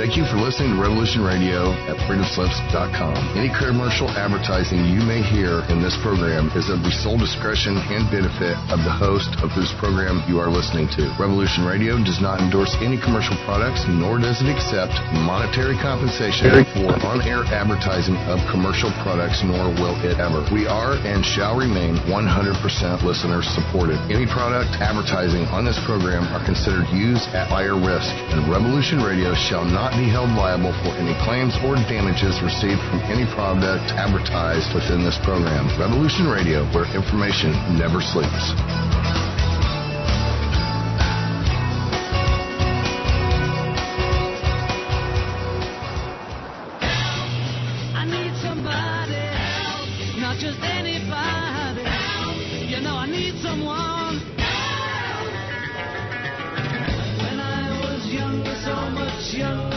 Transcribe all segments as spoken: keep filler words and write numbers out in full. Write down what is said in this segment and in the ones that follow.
Thank you for listening to Revolution Radio at freedom slips dot com. Any commercial advertising you may hear in this program is of the sole discretion and benefit of the host of whose program you are listening to. Revolution Radio does not endorse any commercial products, nor does it accept monetary compensation for on-air advertising of commercial products, nor will it ever. We are and shall remain one hundred percent listener supported. Any product advertising on this program are considered used at buyer risk, and Revolution Radio shall not be held liable for any claims or damages received from any product advertised within this program. Revolution Radio, where information never sleeps. I need somebody help, not just anybody help. You know I need someone help. When I was younger, so much younger.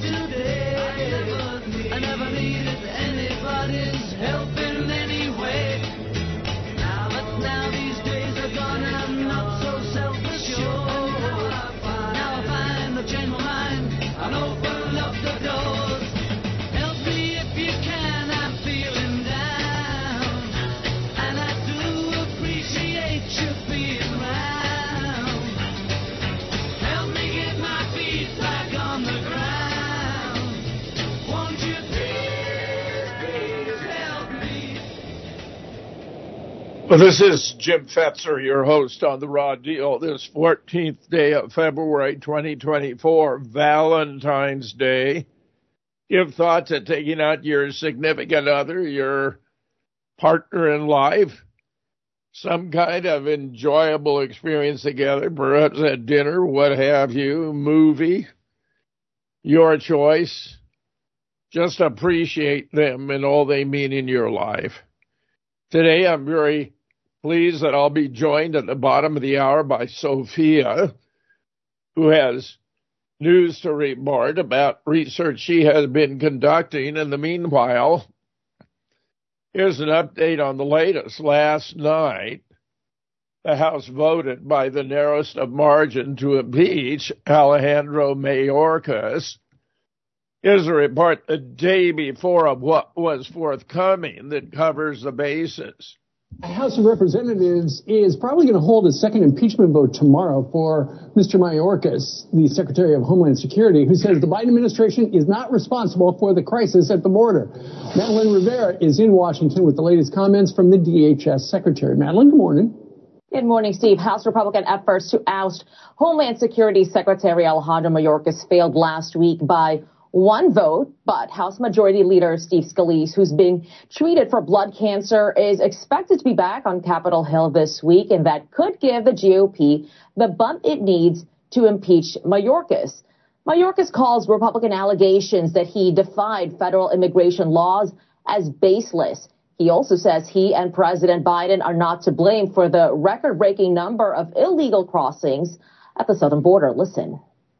I never needed anybody's help in any way. Now, but now these days are gone and I'm not so self-assured. Now I find I've changed my mind and opened up the doors. Help me if you can, I'm feeling down. And I do appreciate you being around. Help me get my feet back on the ground. Well, this is Jim Fetzer, your host on The Raw Deal, this fourteenth day of February twenty twenty-four, Valentine's Day. Give thought to taking out your significant other, your partner in life, some kind of enjoyable experience together, perhaps at dinner, what have you, movie, your choice. Just appreciate them and all they mean in your life. Today, I'm very pleased that I'll be joined at the bottom of the hour by Sophia, who has news to report about research she has been conducting. In the meanwhile, here's an update on the latest. Last night, the House voted by the narrowest of margin to impeach Alejandro Mayorkas. Here's a report the day before of what was forthcoming that covers the bases. The House of Representatives is probably going to hold a second impeachment vote tomorrow for Mister Mayorkas, the Secretary of Homeland Security, who says the Biden administration is not responsible for the crisis at the border. Madeline Rivera is in Washington with the latest comments from the D H S Secretary. Madeline, good morning. Good morning, Steve. House Republican efforts to oust Homeland Security Secretary Alejandro Mayorkas failed last week by one vote, but House Majority Leader Steve Scalise, who's being treated for blood cancer, is expected to be back on Capitol Hill this week, and that could give the G O P the bump it needs to impeach Mayorkas. Mayorkas calls Republican allegations that he defied federal immigration laws as baseless. He also says he and President Biden are not to blame for the record-breaking number of illegal crossings at the southern border. Listen.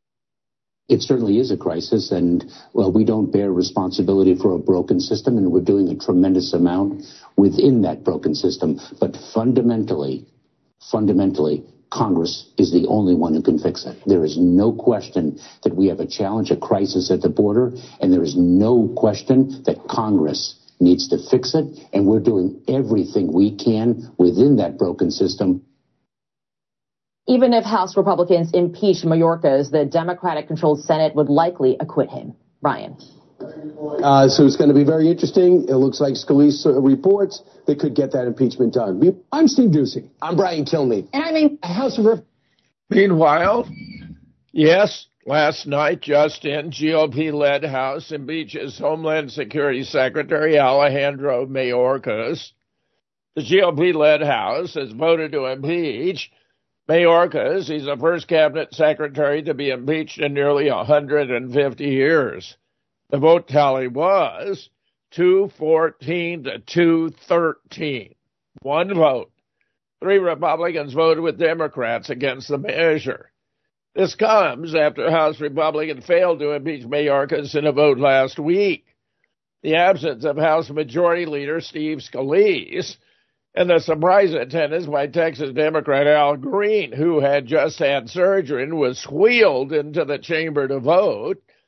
It certainly is a crisis, and, well, we don't bear responsibility for a broken system, and we're doing a tremendous amount within that broken system. But fundamentally, fundamentally, Congress is the only one who can fix it. There is no question that we have a challenge, a crisis at the border, and there is no question that Congress needs to fix it, and we're doing everything we can within that broken system. Even if House Republicans impeach Mayorkas, the Democratic-controlled Senate would likely acquit him. Brian. Uh, so it's going to be very interesting. It looks like Scalise uh, reports they could get that impeachment done. I'm Steve Doocy. I'm Brian Kilmeade. And I'm in House of Rep- Meanwhile, yes, last night, just in, G O P-led House impeaches Homeland Security Secretary Alejandro Mayorkas. The G O P-led House has voted to impeach Mayorkas. He's the first cabinet secretary to be impeached in nearly one hundred fifty years. The vote tally was two fourteen to two thirteen. One vote. Three Republicans voted with Democrats against the measure. This comes after House Republicans failed to impeach Mayorkas in a vote last week. The absence of House Majority Leader Steve Scalise and the surprise attendance by Texas Democrat Al Green, who had just had surgery and was wheeled into the chamber to vote,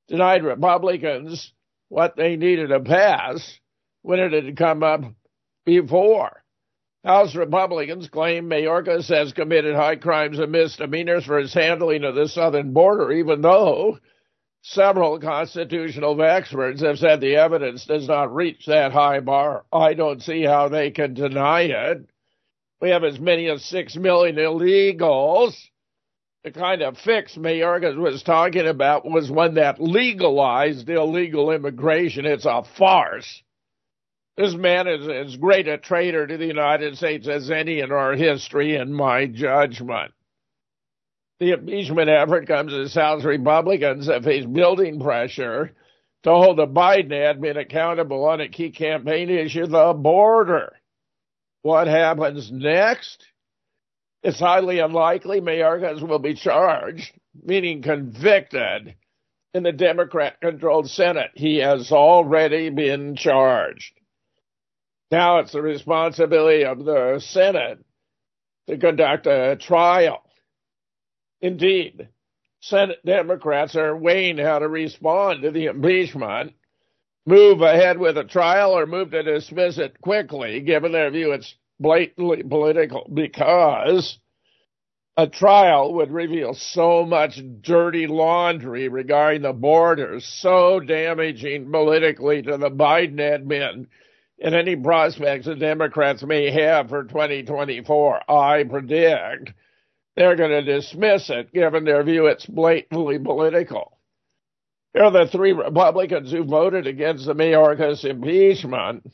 denied Republicans what they needed to pass when it had come up before. House Republicans claim Mayorkas has committed high crimes and misdemeanors for his handling of the southern border, even though several constitutional experts have said the evidence does not reach that high bar. I don't see how they can deny it. We have as many as six million illegals. The kind of fix Mayorkas was talking about was one that legalized illegal immigration. It's a farce. This man is as great a traitor to the United States as any in our history, in my judgment. The impeachment effort comes as House Republicans have faced building pressure to hold the Biden admin accountable on a key campaign issue, the border. What happens next? It's highly unlikely Mayorkas will be charged, meaning convicted, in the Democrat-controlled Senate. He has already been charged. Now it's the responsibility of the Senate to conduct a trial. Indeed, Senate Democrats are weighing how to respond to the impeachment, move ahead with a trial or move to dismiss it quickly, given their view it's blatantly political, because a trial would reveal so much dirty laundry regarding the border, so damaging politically to the Biden admin and any prospects the Democrats may have for twenty twenty-four. I predict they're going to dismiss it, given their view it's blatantly political. Here are the three Republicans who voted against the Mayorkas impeachment: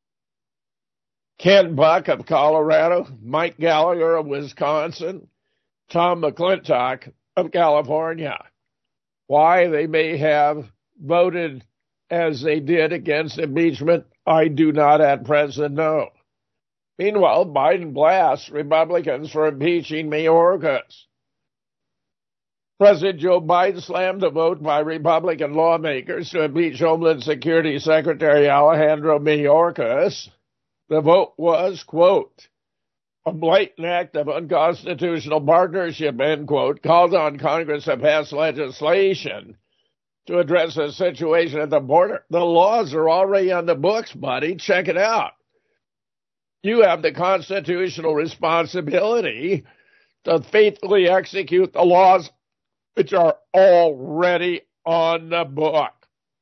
Ken Buck of Colorado, Mike Gallagher of Wisconsin, Tom McClintock of California. Why they may have voted as they did against impeachment, I do not at present know. Meanwhile, Biden blasts Republicans for impeaching Mayorkas. President Joe Biden slammed a vote by Republican lawmakers to impeach Homeland Security Secretary Alejandro Mayorkas. The vote was, quote, a blatant act of unconstitutional partnership, end quote, called on Congress to pass legislation to address the situation at the border. The laws are already on the books, buddy. Check it out. You have the constitutional responsibility to faithfully execute the laws which are already on the book.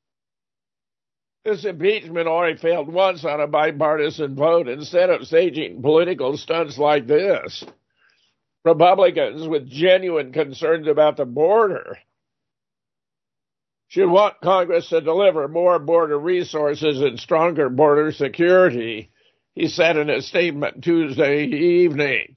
This impeachment already failed once on a bipartisan vote. Instead of staging political stunts like this, Republicans with genuine concerns about the border should want Congress to deliver more border resources and stronger border security, he said in a statement Tuesday evening.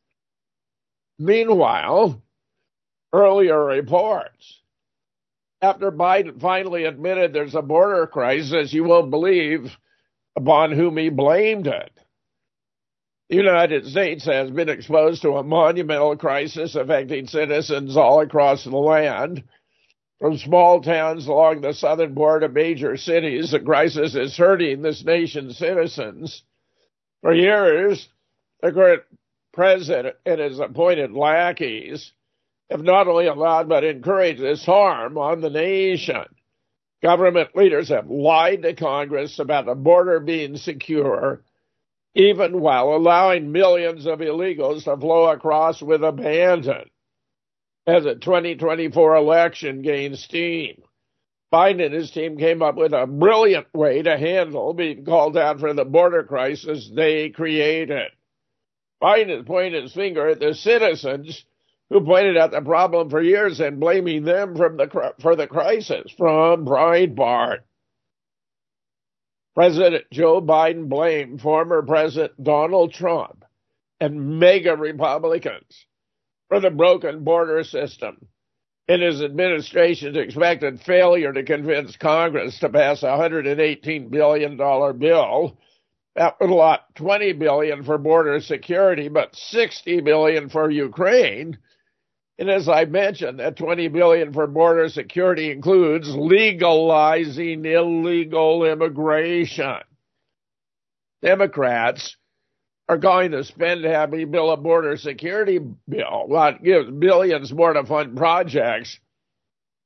Meanwhile, earlier reports, after Biden finally admitted there's a border crisis, you won't believe upon whom he blamed it. The United States has been exposed to a monumental crisis affecting citizens all across the land. From small towns along the southern border to major cities, the crisis is hurting this nation's citizens. For years, the current president and his appointed lackeys have not only allowed but encouraged this harm on the nation. Government leaders have lied to Congress about the border being secure, even while allowing millions of illegals to flow across with abandon. As the twenty twenty-four election gained steam, Biden and his team came up with a brilliant way to handle being called out for the border crisis they created. Biden has pointed his finger at the citizens who pointed out the problem for years and blaming them from the, for the crisis. From Breitbart, President Joe Biden blamed former President Donald Trump and mega Republicans for the broken border system in his administration's expected failure to convince Congress to pass a one hundred eighteen billion dollars bill. That would allot twenty billion dollars for border security, but sixty billion dollars for Ukraine. And as I mentioned, that twenty billion dollars for border security includes legalizing illegal immigration. Democrats are going to spend a happy bill a border security bill that gives billions more to fund projects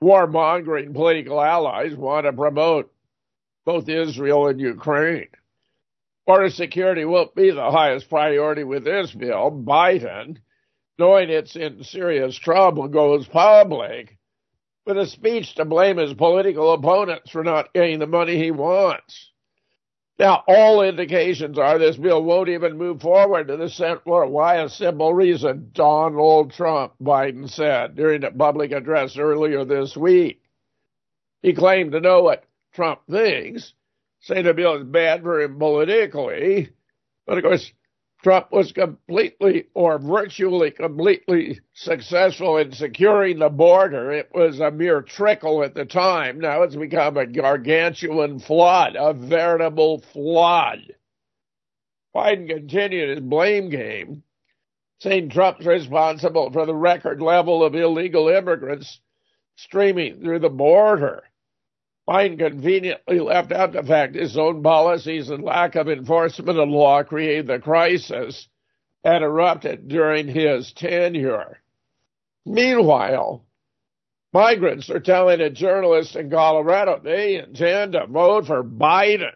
warmongering political allies want to promote both Israel and Ukraine. Border security won't be the highest priority with this bill. Biden, knowing it's in serious trouble, goes public with a speech to blame his political opponents for not getting the money he wants. Now, all indications are this bill won't even move forward to the Senate floor. Why? A simple reason. Donald Trump, Biden said during a public address earlier this week. He claimed to know what Trump thinks, saying the bill is bad for him politically. But, of course, Trump was completely or virtually completely successful in securing the border. It was a mere trickle at the time. Now it's become a gargantuan flood, a veritable flood. Biden continued his blame game, saying Trump's responsible for the record level of illegal immigrants streaming through the border. Biden conveniently left out the fact his own policies and lack of enforcement of law created the crisis that erupted during his tenure. Meanwhile, migrants are telling a journalist in Colorado they intend to vote for Biden.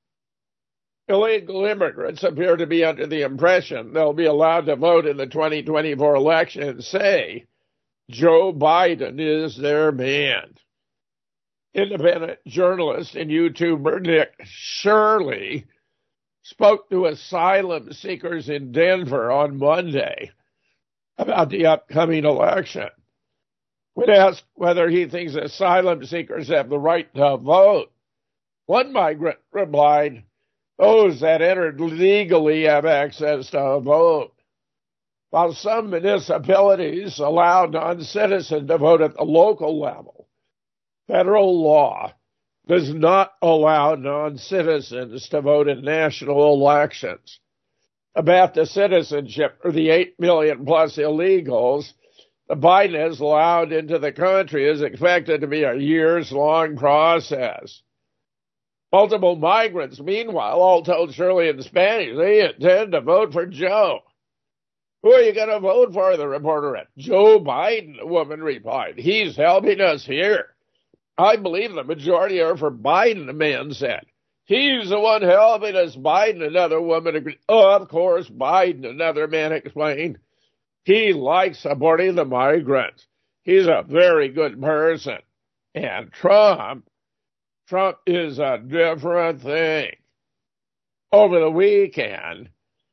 Illegal immigrants appear to be under the impression they'll be allowed to vote in the twenty twenty-four election and say Joe Biden is their man. Independent journalist and YouTuber Nick Shirley spoke to asylum seekers in Denver on Monday about the upcoming election. When asked whether he thinks asylum seekers have the right to vote, one migrant replied, those that entered legally have access to a vote. While some municipalities allow non-citizens to vote at the local level, federal law does not allow non-citizens to vote in national elections. About the citizenship for the eight million plus illegals the Biden has allowed into the country is expected to be a years-long process. Multiple migrants, meanwhile, all told Shirley in Spanish they intend to vote for Joe. Who are you going to vote for, the reporter asked. Joe Biden, the woman replied. He's helping us here. I believe the majority are for Biden, the man said. He's the one helping us, Biden, another woman agreed. Oh, of course, Biden, another man explained. He likes supporting the migrants. He's a very good person. And Trump, Trump is a different thing. Over the weekend,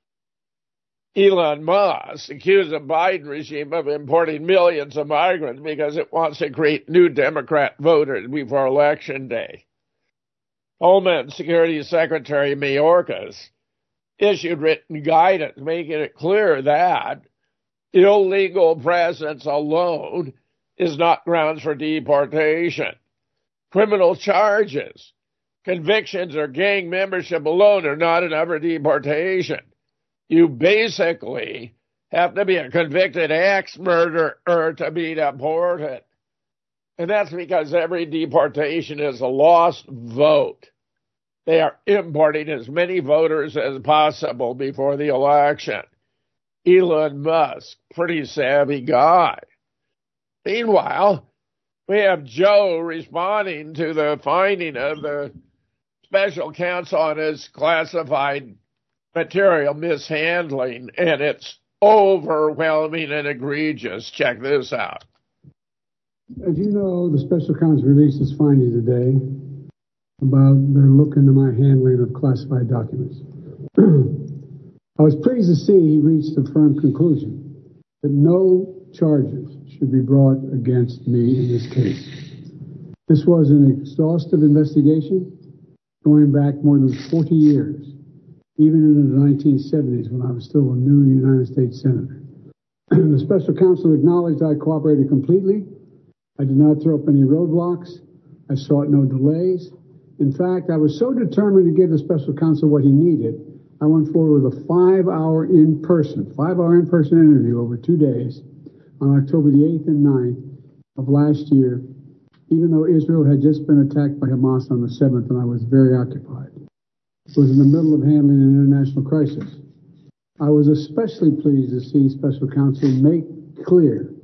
Elon Musk accused the Biden regime of importing millions of migrants because it wants to create new Democrat voters before Election Day. Homeland Security Secretary Mayorkas issued written guidance making it clear that illegal presence alone is not grounds for deportation. Criminal charges, convictions, or gang membership alone are not enough for deportation. You basically have to be a convicted ex-murderer to be deported. And that's because every deportation is a lost vote. They are importing as many voters as possible before the election. Elon Musk, pretty savvy guy. Meanwhile, we have Joe responding to the finding of the special counsel on his classified material mishandling, and it's overwhelming and egregious. Check this out. As you know, the special counsel released his findings today about their look into my handling of classified documents. I was pleased to see he reached a firm conclusion that no charges should be brought against me in this case. This was an exhaustive investigation going back more than forty years. Even in the nineteen seventies, when I was still a new United States Senator. The special counsel acknowledged I cooperated completely. I did not throw up any roadblocks. I sought no delays. In fact, I was so determined to give the special counsel what he needed, I went forward with a five-hour in-person, five-hour in-person interview over two days on October the eighth and ninth of last year, even though Israel had just been attacked by Hamas on the seventh, and I was very occupied. Was in the middle of handling an international crisis. I was especially pleased to see special counsel make clear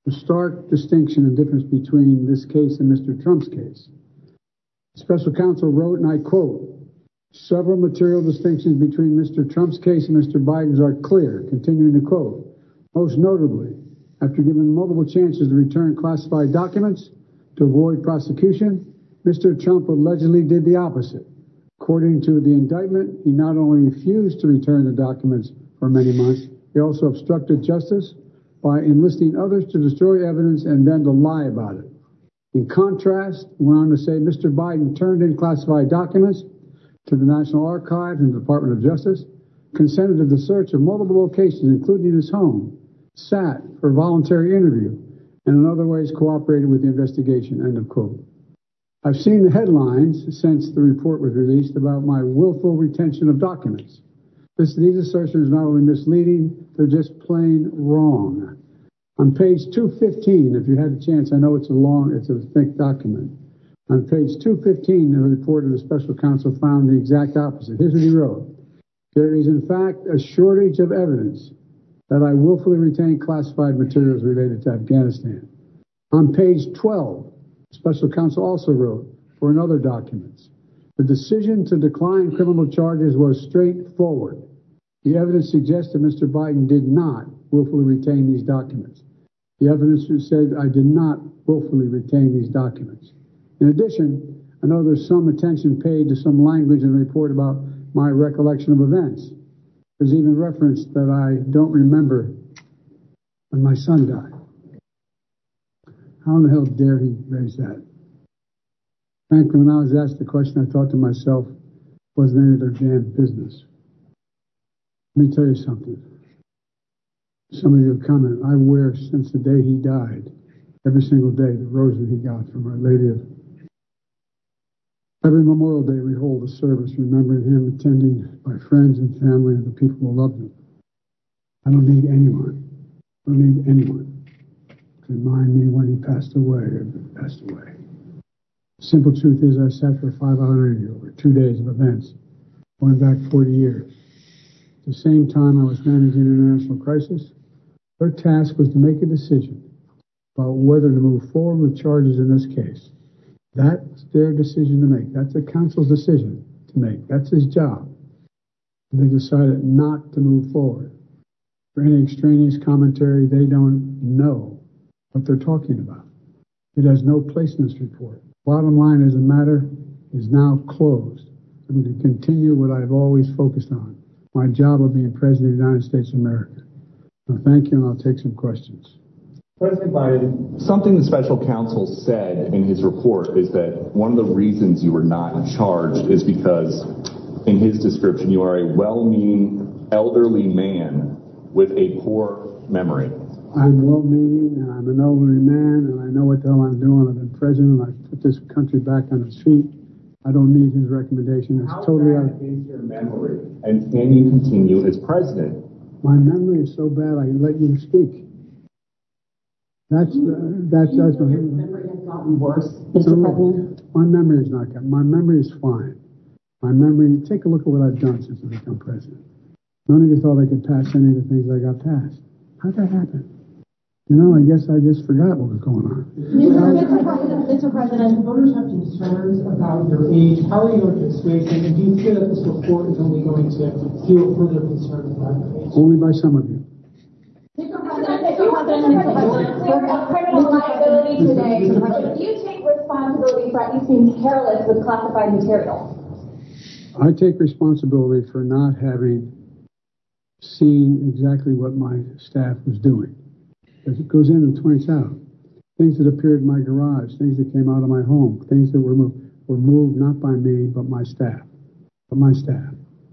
The stark distinction and difference between this case and Mister Trump's case. Special counsel wrote, and I quote, several material distinctions between Mister Trump's case and Mister Biden's are clear, continuing to quote, most notably, after given multiple chances to return classified documents to avoid prosecution, Mister Trump allegedly did the opposite. According to the indictment, he not only refused to return the documents for many months, he also obstructed justice by enlisting others to destroy evidence and then to lie about it. In contrast, he went on to say Mister Biden turned in classified documents to the National Archives and the Department of Justice, consented to the search of multiple locations, including his home, sat for a voluntary interview, and in other ways cooperated with the investigation, end of quote. I've seen the headlines since the report was released about my willful retention of documents. This, these assertions are not only misleading, they're just plain wrong. On page two fifteen, if you had a chance, I know it's a long, it's a thick document. On page two fifteen, the report of the special counsel found the exact opposite. Here's what he wrote. There is, in fact, a shortage of evidence that I willfully retained classified materials related to Afghanistan. On page twelve, special counsel also wrote for another documents. The decision to decline criminal charges was straightforward. The evidence suggests that Mister Biden did not willfully retain these documents. The evidence said I did not willfully retain these documents. In addition, I know there's some attention paid to some language in the report about my recollection of events. There's even reference that I don't remember when my son died. How in the hell dare he raise that? Frankly, when I was asked the question, I thought to myself, wasn't any of their damn business. Let me tell you something. Some of you have commented, I wear since the day he died, every single day, the rosary he got from Our Lady of. Every Memorial Day we hold a service remembering him, attending by friends and family and the people who loved him. I don't need anyone. I don't need anyone to remind me when he passed away or passed away. The simple truth is I sat for a five-hour interview over two days of events going back forty years. At the same time I was managing an international crisis, their task was to make a decision about whether to move forward with charges in this case. That's their decision to make. That's the counsel's decision to make. That's his job. And they decided not to move forward. For any extraneous commentary, they don't know what they're talking about. It has no place in this report. Bottom line is the matter is now closed. I'm going to continue what I've always focused on, my job of being President of the United States of America. Now, thank you, and I'll take some questions. President Biden, something the special counsel said in his report is that one of the reasons you were not charged is because, in his description, you are a well-meaning elderly man with a poor memory. I'm well-meaning, and I'm an elderly man, and I know what the hell I'm doing. I've been president, and I've put this country back on its feet. I don't need his recommendation. It's How totally bad is your memory, and can you continue as president? My memory is so bad, I let you speak. That's uh, that's that's my memory has gotten worse, Mister President. My memory is not good. My memory is fine. My memory. Take a look at what I've done since I've become president. None of you thought I could pass any of the things I got passed. How'd that happen? You know, I guess I just forgot what was going on. Mister President, Mister President, voters have concerns about your age. How are you going to assuage them? And do you fear that this report is only going to fuel further concerns about your age? Only by some of you. Mister President, Mister President, Mister President, clear up criminal liability today. Do you take responsibility for at least being careless with classified material? I take responsibility for not having seen exactly what my staff was doing. As it goes in and points out things that appeared in my garage, things that came out of my home, things that were moved, were moved not by me but my staff, but my staff.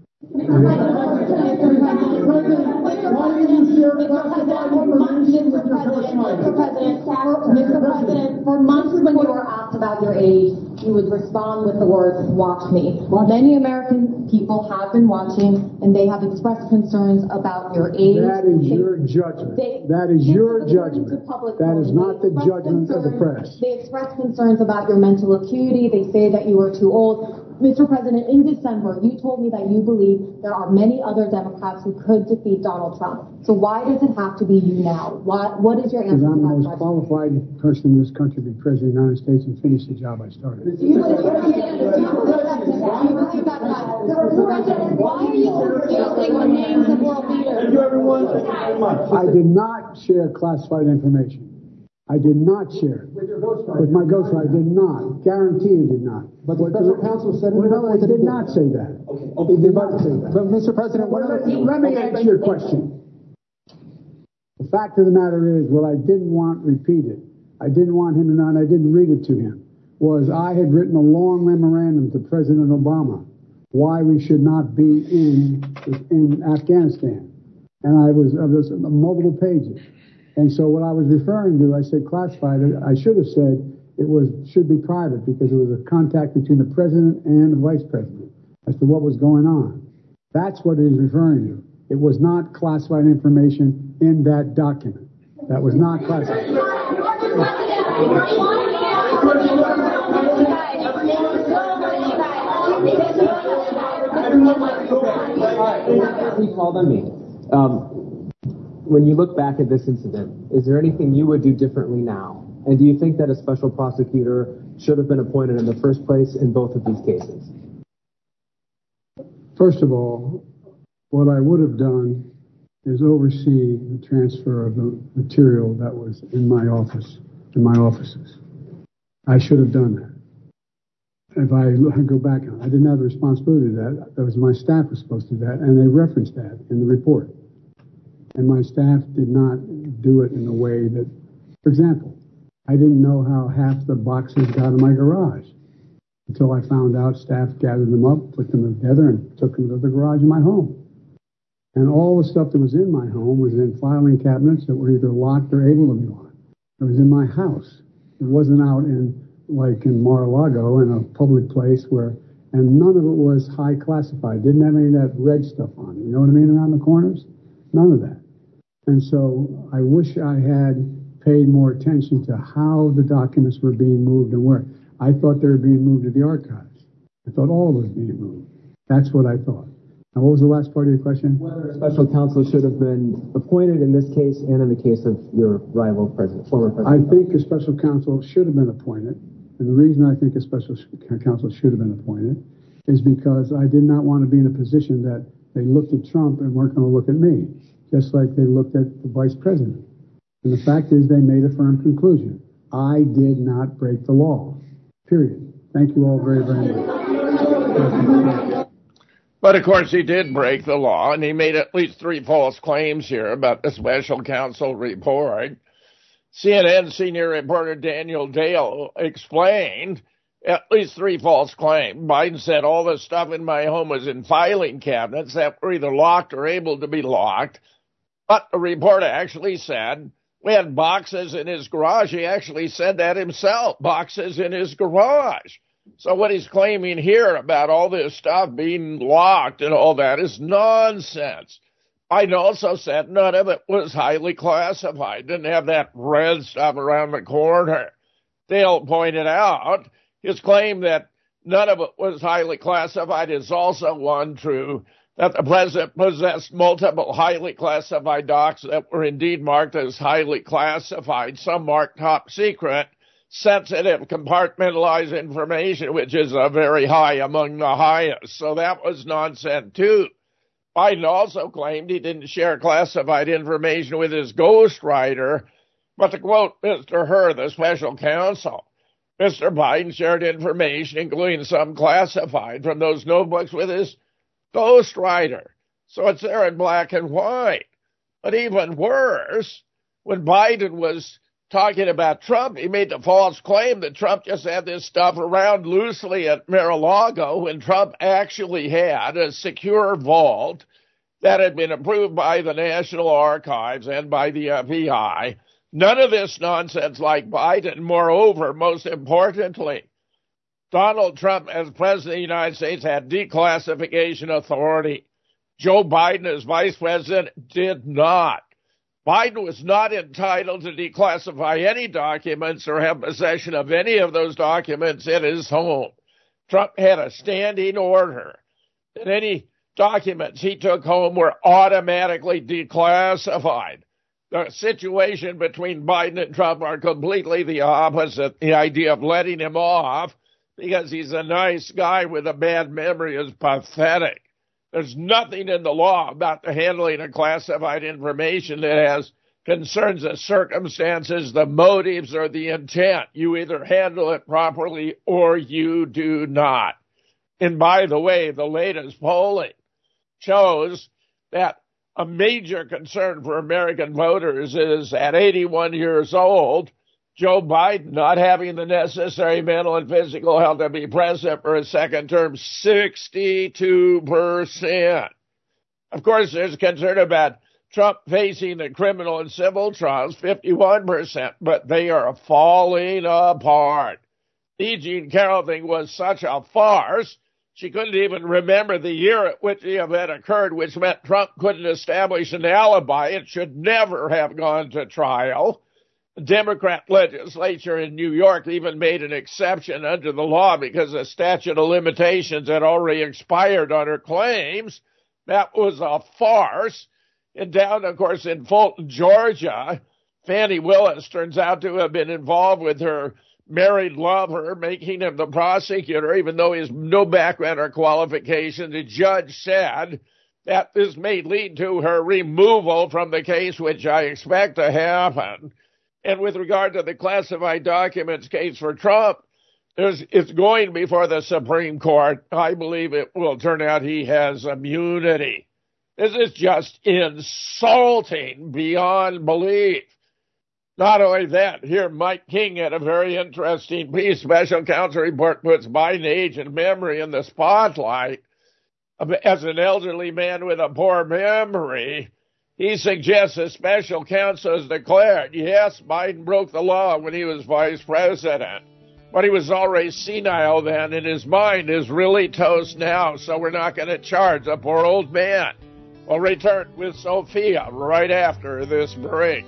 Mister President, for months when you were asked about your age, you would respond with the words, watch me. Many American people have been watching, and they have expressed concerns about your age. That is your judgment. They, that is your judgment. That is not the judgment concerns, of the press. They express concerns about your mental acuity. They say that you are too old. Mister President, in December, you told me that you believe there are many other Democrats who could defeat Donald Trump. So why does it have to be you now? What, what is your answer to that question? I'm the most question? qualified person in this country to be president of the United States and finish the job I started. Do you believe that? Do you believe that? Do you believe that? Mister President, why are you refusing the names of world leaders? Thank you, everyone. Thank you very much. I did not share classified information. I did not share it. With your ghostwriter? With my ghostwriter, I did not. Guarantee you did not. But the special counsel said it. No, I did not say that. Okay. Okay. He did not say that. But Mister President, what let, me, let me answer your question. The fact of the matter is, what I didn't want repeated, I didn't want him to know, and I didn't read it to him, was I had written a long memorandum to President Obama why we should not be in in Afghanistan, and I was, I was multiple pages. And so what I was referring to, I said classified. I should have said it was should be private because it was a contact between the president and the vice president as to what was going on. That's what it is referring to. It was not classified information in that document. That was not classified. He called on me. Um, When you look back at this incident, is there anything you would do differently now? And do you think that a special prosecutor should have been appointed in the first place in both of these cases? First of all, what I would have done is oversee the transfer of the material that was in my office, in my offices. I should have done that. If I go back, I didn't have the responsibility to that. That was my staff was supposed to do that, and they referenced that in the report. And my staff did not do it in a way that, for example, I didn't know how half the boxes got in my garage until I found out staff gathered them up, put them together, and took them to the garage in my home. And all the stuff that was in my home was in filing cabinets that were either locked or able to be locked. It was in my house. It wasn't out in, like in Mar-a-Lago, in a public place where, and none of it was high classified. Didn't have any of that red stuff on it. You know what I mean, around the corners? None of that. And so I wish I had paid more attention to how the documents were being moved and where. I thought they were being moved to the archives. I thought all was being moved. That's what I thought. Now, what was the last part of your question? Whether a special counsel should have been appointed in this case and in the case of your rival president, former president. I think a special counsel should have been appointed. And the reason I think a special counsel should have been appointed is because I did not want to be in a position that they looked at Trump and weren't going to look at me, just like they looked at the vice president. And the fact is they made a firm conclusion. I did not break the law, period. Thank you all very, very much. But, of course, he did break the law, and he made at least three false claims here about the special counsel report. C N N senior reporter Daniel Dale explained at least three false claims. Biden said all the stuff in my home was in filing cabinets that were either locked or able to be locked. But the reporter actually said we had boxes in his garage. He actually said that himself, boxes in his garage. So what he's claiming here about all this stuff being locked and all that is nonsense. Biden also said none of it was highly classified, didn't have that red stuff around the corner. Dale pointed out his claim that none of it was highly classified is also untrue, that the president possessed multiple highly classified docs that were indeed marked as highly classified, some marked top secret, sensitive, compartmentalized information, which is a very high among the highest. So that was nonsense, too. Biden also claimed he didn't share classified information with his ghostwriter, but to quote Mister Hur, the special counsel, Mister Biden shared information, including some classified, from those notebooks with his ghostwriter. So it's there in black and white. But even worse, when Biden was talking about Trump, he made the false claim that Trump just had this stuff around loosely at Mar-a-Lago when Trump actually had a secure vault that had been approved by the National Archives and by the F B I. None of this nonsense like Biden. Moreover, most importantly, Donald Trump, as president of the United States, had declassification authority. Joe Biden, as vice president, did not. Biden was not entitled to declassify any documents or have possession of any of those documents in his home. Trump had a standing order that any documents he took home were automatically declassified. The situation between Biden and Trump are completely the opposite. The idea of letting him off because he's a nice guy with a bad memory is pathetic. There's nothing in the law about the handling of classified information that has concerns the circumstances, the motives, or the intent. You either handle it properly or you do not. And by the way, the latest polling shows that a major concern for American voters is at eighty-one years old, Joe Biden not having the necessary mental and physical health to be president for a second term, sixty-two percent. Of course, there's concern about Trump facing the criminal and civil trials, fifty-one percent, but they are falling apart. The Jean Carroll thing was such a farce. She couldn't even remember the year at which the event occurred, which meant Trump couldn't establish an alibi. It should never have gone to trial. The Democrat legislature in New York even made an exception under the law because the statute of limitations had already expired on her claims. That was a farce. And down, of course, in Fulton, Georgia, Fannie Willis turns out to have been involved with her married lover, making him the prosecutor, even though he has no background or qualification. The judge said that this may lead to her removal from the case, which I expect to happen. And with regard to the classified documents case for Trump, there's, it's going before the Supreme Court. I believe it will turn out he has immunity. This is just insulting beyond belief. Not only that, here Mike King had a very interesting piece. Special counsel report puts Biden age and memory in the spotlight. As an elderly man with a poor memory, he suggests a special counsel has declared, yes, Biden broke the law when he was vice president, but he was already senile then, and his mind is really toast now, so we're not going to charge a poor old man. We'll return with Sophia right after this break.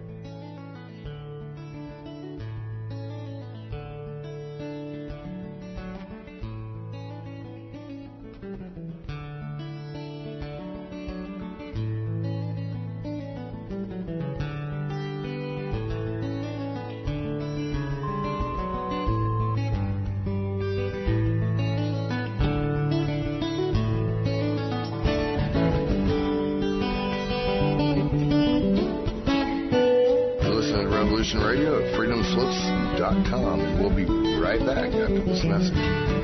Radio at freedom slips dot com, and we'll be right back after this message.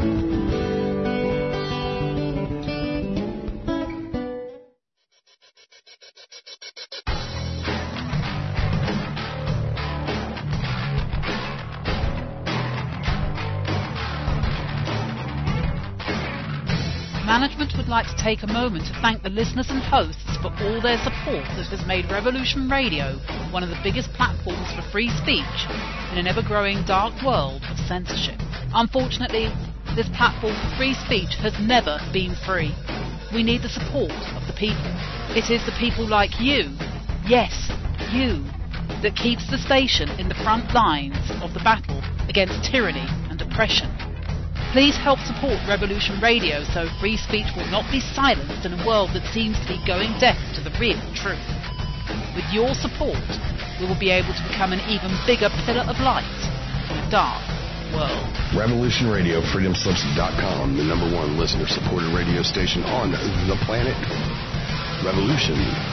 Management would like to take a moment to thank the listeners and hosts for all their support that has made Revolution Radio one of the biggest platforms for free speech in an ever-growing dark world of censorship. Unfortunately, this platform for free speech has never been free. We need the support of the people. It is the people like you, yes, you, that keeps the station in the front lines of the battle against tyranny and oppression. Please help support Revolution Radio so free speech will not be silenced in a world that seems to be going deaf to the real truth. With your support, we will be able to become an even bigger pillar of light in a dark world. Revolution Radio, freedom slips dot com, the number one listener-supported radio station on the planet. Revolution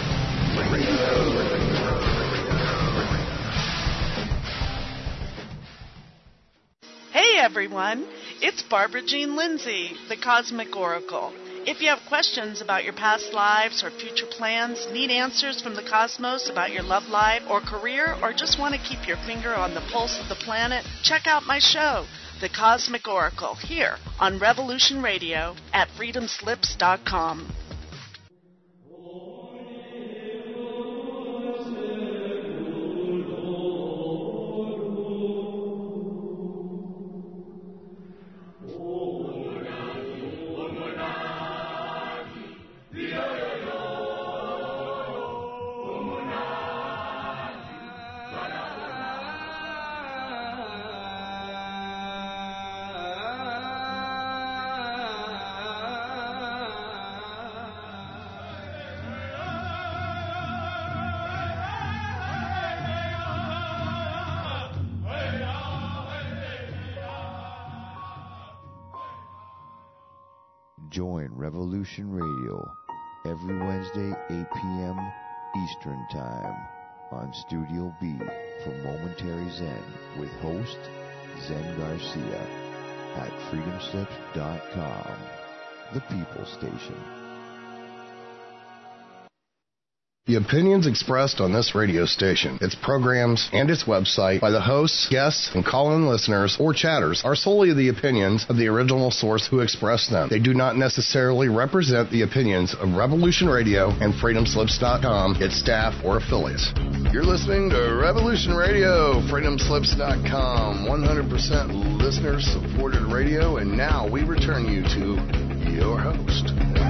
Radio. Hey everyone, it's Barbara Jean Lindsay, the Cosmic Oracle. If you have questions about your past lives or future plans, need answers from the cosmos about your love life or career, or just want to keep your finger on the pulse of the planet, check out my show, The Cosmic Oracle, here on Revolution Radio at freedom slips dot com. Join Revolution Radio every Wednesday, eight p.m. Eastern Time on Studio B for Momentary Zen with host Zen Garcia at freedom slips dot com, the People Station. The opinions expressed on this radio station, its programs, and its website by the hosts, guests, and call-in listeners or chatters are solely the opinions of the original source who expressed them. They do not necessarily represent the opinions of Revolution Radio and freedom slips dot com, its staff, or affiliates. You're listening to Revolution Radio, freedom slips dot com, one hundred percent listener-supported radio, and now we return you to your host.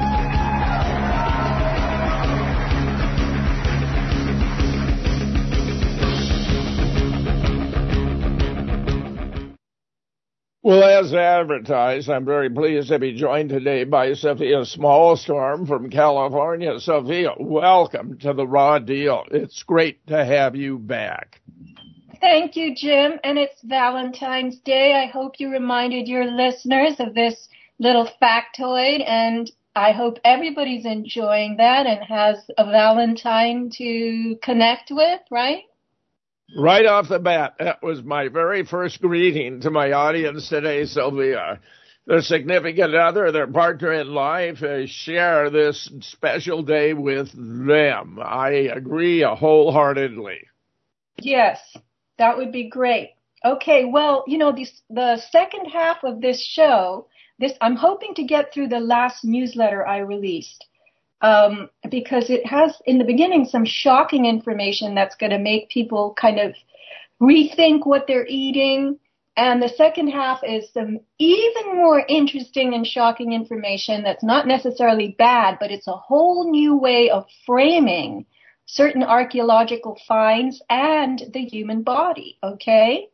Well, as advertised, I'm very pleased to be joined today by Sophia Smallstorm from California. Sophia, welcome to the Raw Deal. It's great to have you back. Thank you, Jim. And it's Valentine's Day. I hope you reminded your listeners of this little factoid, and I hope everybody's enjoying that and has a Valentine to connect with, right? Right off the bat, that was my very first greeting to my audience today, Sylvia. Their significant other, their partner in life, uh, share this special day with them. I agree wholeheartedly. Yes, that would be great. Okay, well, you know, this, the second half of this show, this I'm hoping to get through the last newsletter I released. Um, because it has, in the beginning, some shocking information that's going to make people kind of rethink what they're eating. And the second half is some even more interesting and shocking information that's not necessarily bad, but it's a whole new way of framing certain archaeological finds and the human body, okay?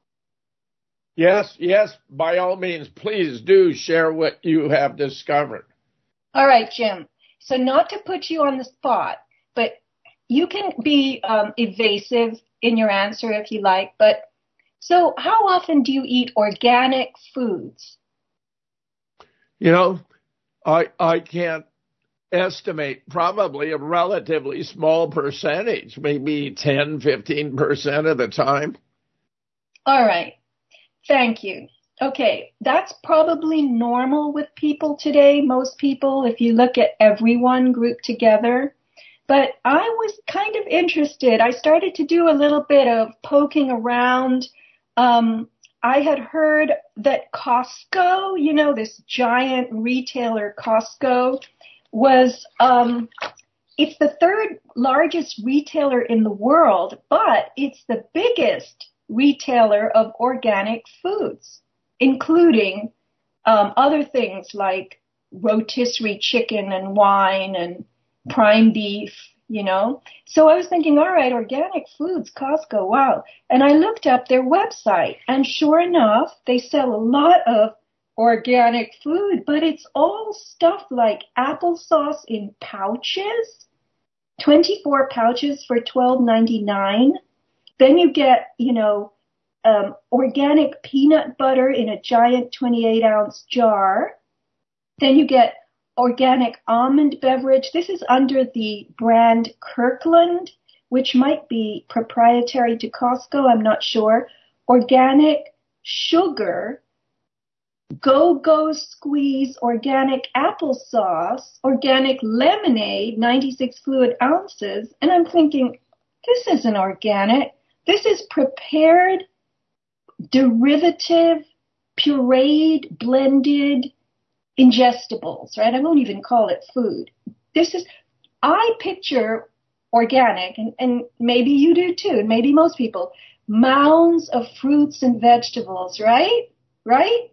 Yes, yes, by all means, please do share what you have discovered. All right, Jim. So not to put you on the spot, but you can be um, evasive in your answer if you like. But so how often do you eat organic foods? You know, I I can't estimate, probably a relatively small percentage, maybe ten, fifteen percent of the time. All right. Thank you. Okay, that's probably normal with people today, most people, if you look at everyone grouped together. But I was kind of interested. I started to do a little bit of poking around. Um, I had heard that Costco, you know, this giant retailer Costco, was, um, it's the third largest retailer in the world, but it's the biggest retailer of organic foods, including um, other things like rotisserie chicken and wine and prime beef, you know. So I was thinking, all right, organic foods, Costco, wow. And I looked up their website, and sure enough, they sell a lot of organic food, but it's all stuff like applesauce in pouches, twenty-four pouches for twelve ninety-nine. Then you get, you know, Um, organic peanut butter in a giant twenty-eight ounce jar. Then you get organic almond beverage. This is under the brand Kirkland, which might be proprietary to Costco, I'm not sure. Organic sugar, Go-Go Squeeze, organic applesauce, organic lemonade, ninety-six fluid ounces. And I'm thinking, this isn't organic. This is prepared derivative, pureed, blended ingestibles, right? I won't even call it food. This is, I picture organic, and, and maybe you do too, and maybe most people, mounds of fruits and vegetables, right? Right?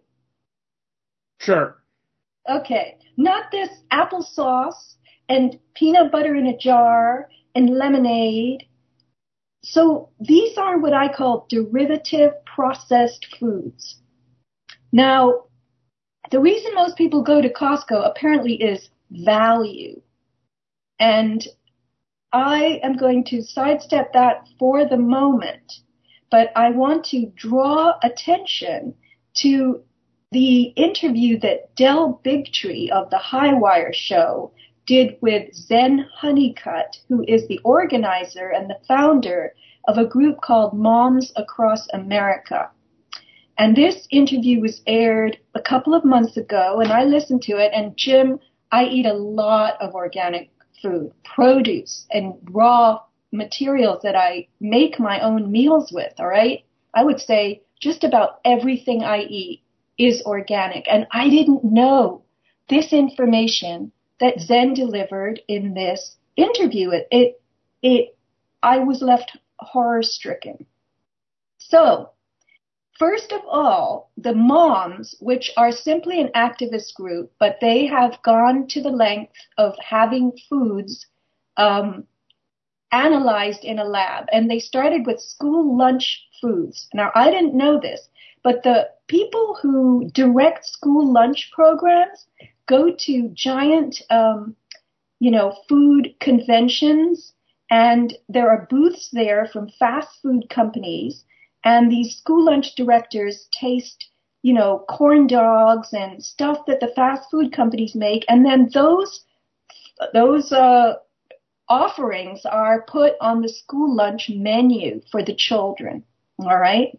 Sure. Okay. Not this applesauce and peanut butter in a jar and lemonade. So these are what I call derivative processed foods. Now, the reason most people go to Costco apparently is value. And I am going to sidestep that for the moment, but I want to draw attention to the interview that Del Bigtree of the Highwire show did with Zen Honeycutt, who is the organizer and the founder of a group called Moms Across America. And this interview was aired a couple of months ago, and I listened to it. And Jim, I eat a lot of organic food, produce, and raw materials that I make my own meals with, all right? I would say just about everything I eat is organic. And I didn't know this information that Zen delivered in this interview. It, it, it I was left horror-stricken. So, first of all, the moms, which are simply an activist group, but they have gone to the length of having foods um, analyzed in a lab. And they started with school lunch foods. Now, I didn't know this, but the people who direct school lunch programs go to giant, um, you know, food conventions, and there are booths there from fast food companies. And these school lunch directors taste, you know, corn dogs and stuff that the fast food companies make. And then those, those, uh, offerings are put on the school lunch menu for the children. All right.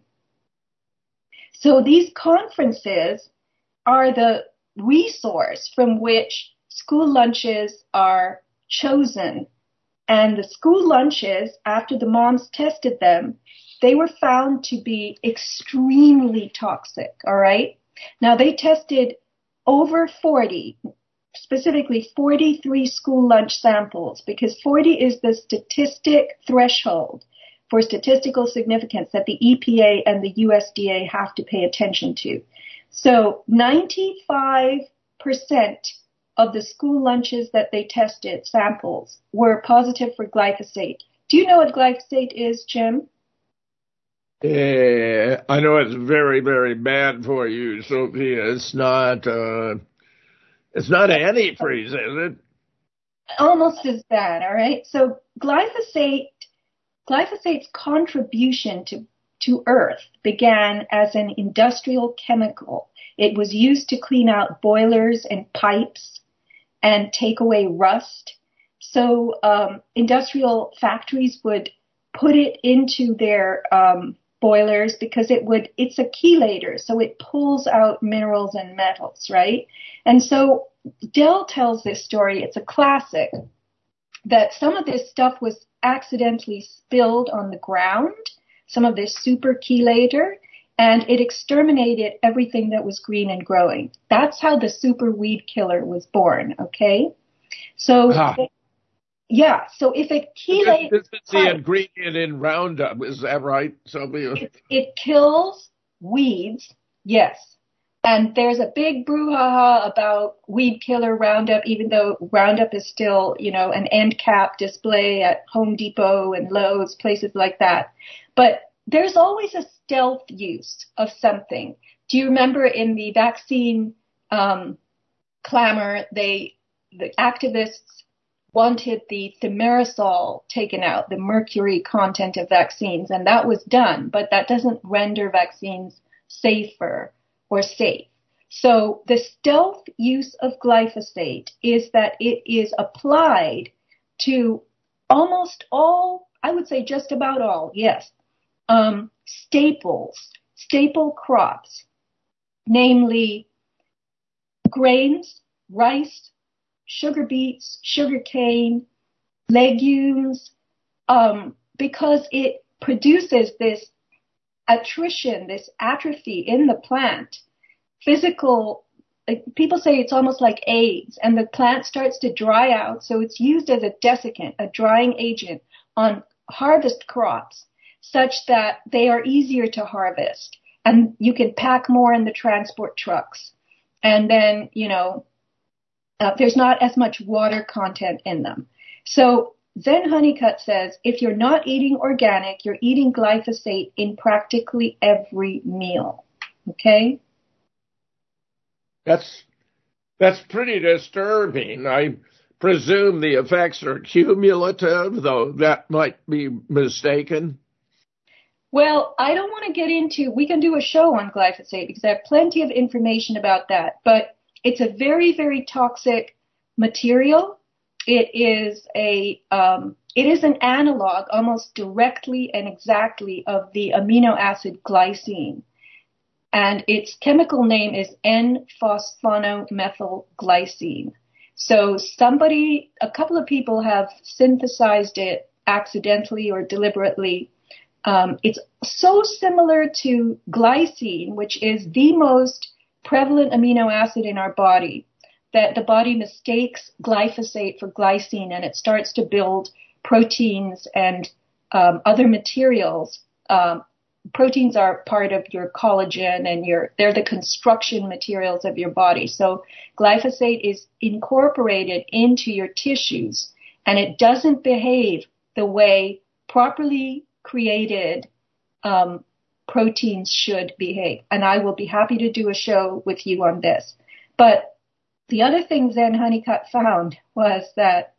So these conferences are the resource from which school lunches are chosen. And the school lunches, after the moms tested them, they were found to be extremely toxic, all right? Now, they tested over forty, specifically forty-three school lunch samples, because forty is the statistic threshold for statistical significance that the E P A and the U S D A have to pay attention to. So ninety-five percent of the school lunches that they tested, samples, were positive for glyphosate. Do you know what glyphosate is, Jim? Yeah, I know it's very, very bad for you, Sophia. It's not, uh, it's not antifreeze, is it? Almost as bad, all right? So glyphosate, glyphosate's contribution to, to Earth began as an industrial chemical. It was used to clean out boilers and pipes and take away rust. So um, industrial factories would put it into their um, boilers because it would, it's a chelator, so it pulls out minerals and metals, right? And so Del tells this story, it's a classic, that some of this stuff was accidentally spilled on the ground, some of this super chelator, and it exterminated everything that was green and growing. That's how the super weed killer was born, okay? So, ah. it, yeah, so if it chelates... This, this is the ingredient in Roundup, is that right, Sylvia? It, it kills weeds, yes. And there's a big brouhaha about weed killer Roundup, even though Roundup is still, you know, an end cap display at Home Depot and Lowe's, places like that. But there's always a stealth use of something. Do you remember in the vaccine um, clamor, they the activists wanted the thimerosal taken out, the mercury content of vaccines, and that was done, but that doesn't render vaccines safer or safe. So the stealth use of glyphosate is that it is applied to almost all, I would say just about all, yes, um, staples, staple crops, namely grains, rice, sugar beets, sugar cane, legumes, um, because it produces this attrition, this atrophy in the plant, physical, like people say it's almost like AIDS, and the plant starts to dry out, so it's used as a desiccant, a drying agent on harvest crops, such that they are easier to harvest, and you can pack more in the transport trucks. And then, you know, uh, there's not as much water content in them. So Zen Honeycutt says, if you're not eating organic, you're eating glyphosate in practically every meal. Okay? That's that's pretty disturbing. I presume the effects are cumulative, though that might be mistaken. Well, I don't want to get into, we can do a show on glyphosate because I have plenty of information about that, but it's a very, very toxic material. It is a, um, it is an analog almost directly and exactly of the amino acid glycine. And its chemical name is N-phosphonomethylglycine. So somebody, a couple of people have synthesized it accidentally or deliberately. Um, it's so similar to glycine, which is the most prevalent amino acid in our body, that the body mistakes glyphosate for glycine, and it starts to build proteins and um, other materials. Um, proteins are part of your collagen, and your they're the construction materials of your body. So glyphosate is incorporated into your tissues, and it doesn't behave the way properly created um, proteins should behave. And I will be happy to do a show with you on this. But the other thing Zen Honeycutt found was that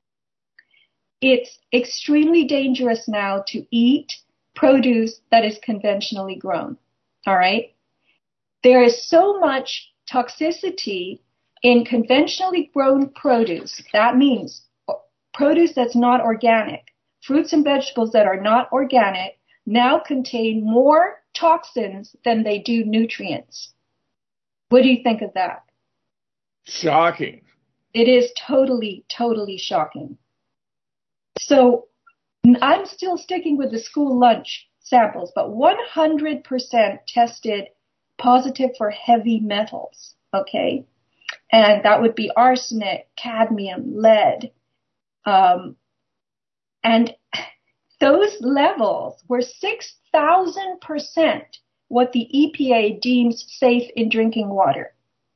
it's extremely dangerous now to eat produce that is conventionally grown. All right? There is so much toxicity in conventionally grown produce. That means produce that's not organic. Fruits and vegetables that are not organic now contain more toxins than they do nutrients. What do you think of that? Shocking. It is totally, totally shocking. So I'm still sticking with the school lunch samples, but one hundred percent tested positive for heavy metals, okay? And that would be arsenic, cadmium, lead, um, and those levels were six thousand percent what the E P A deems safe in drinking water.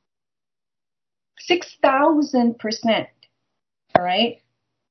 six thousand percent. All right?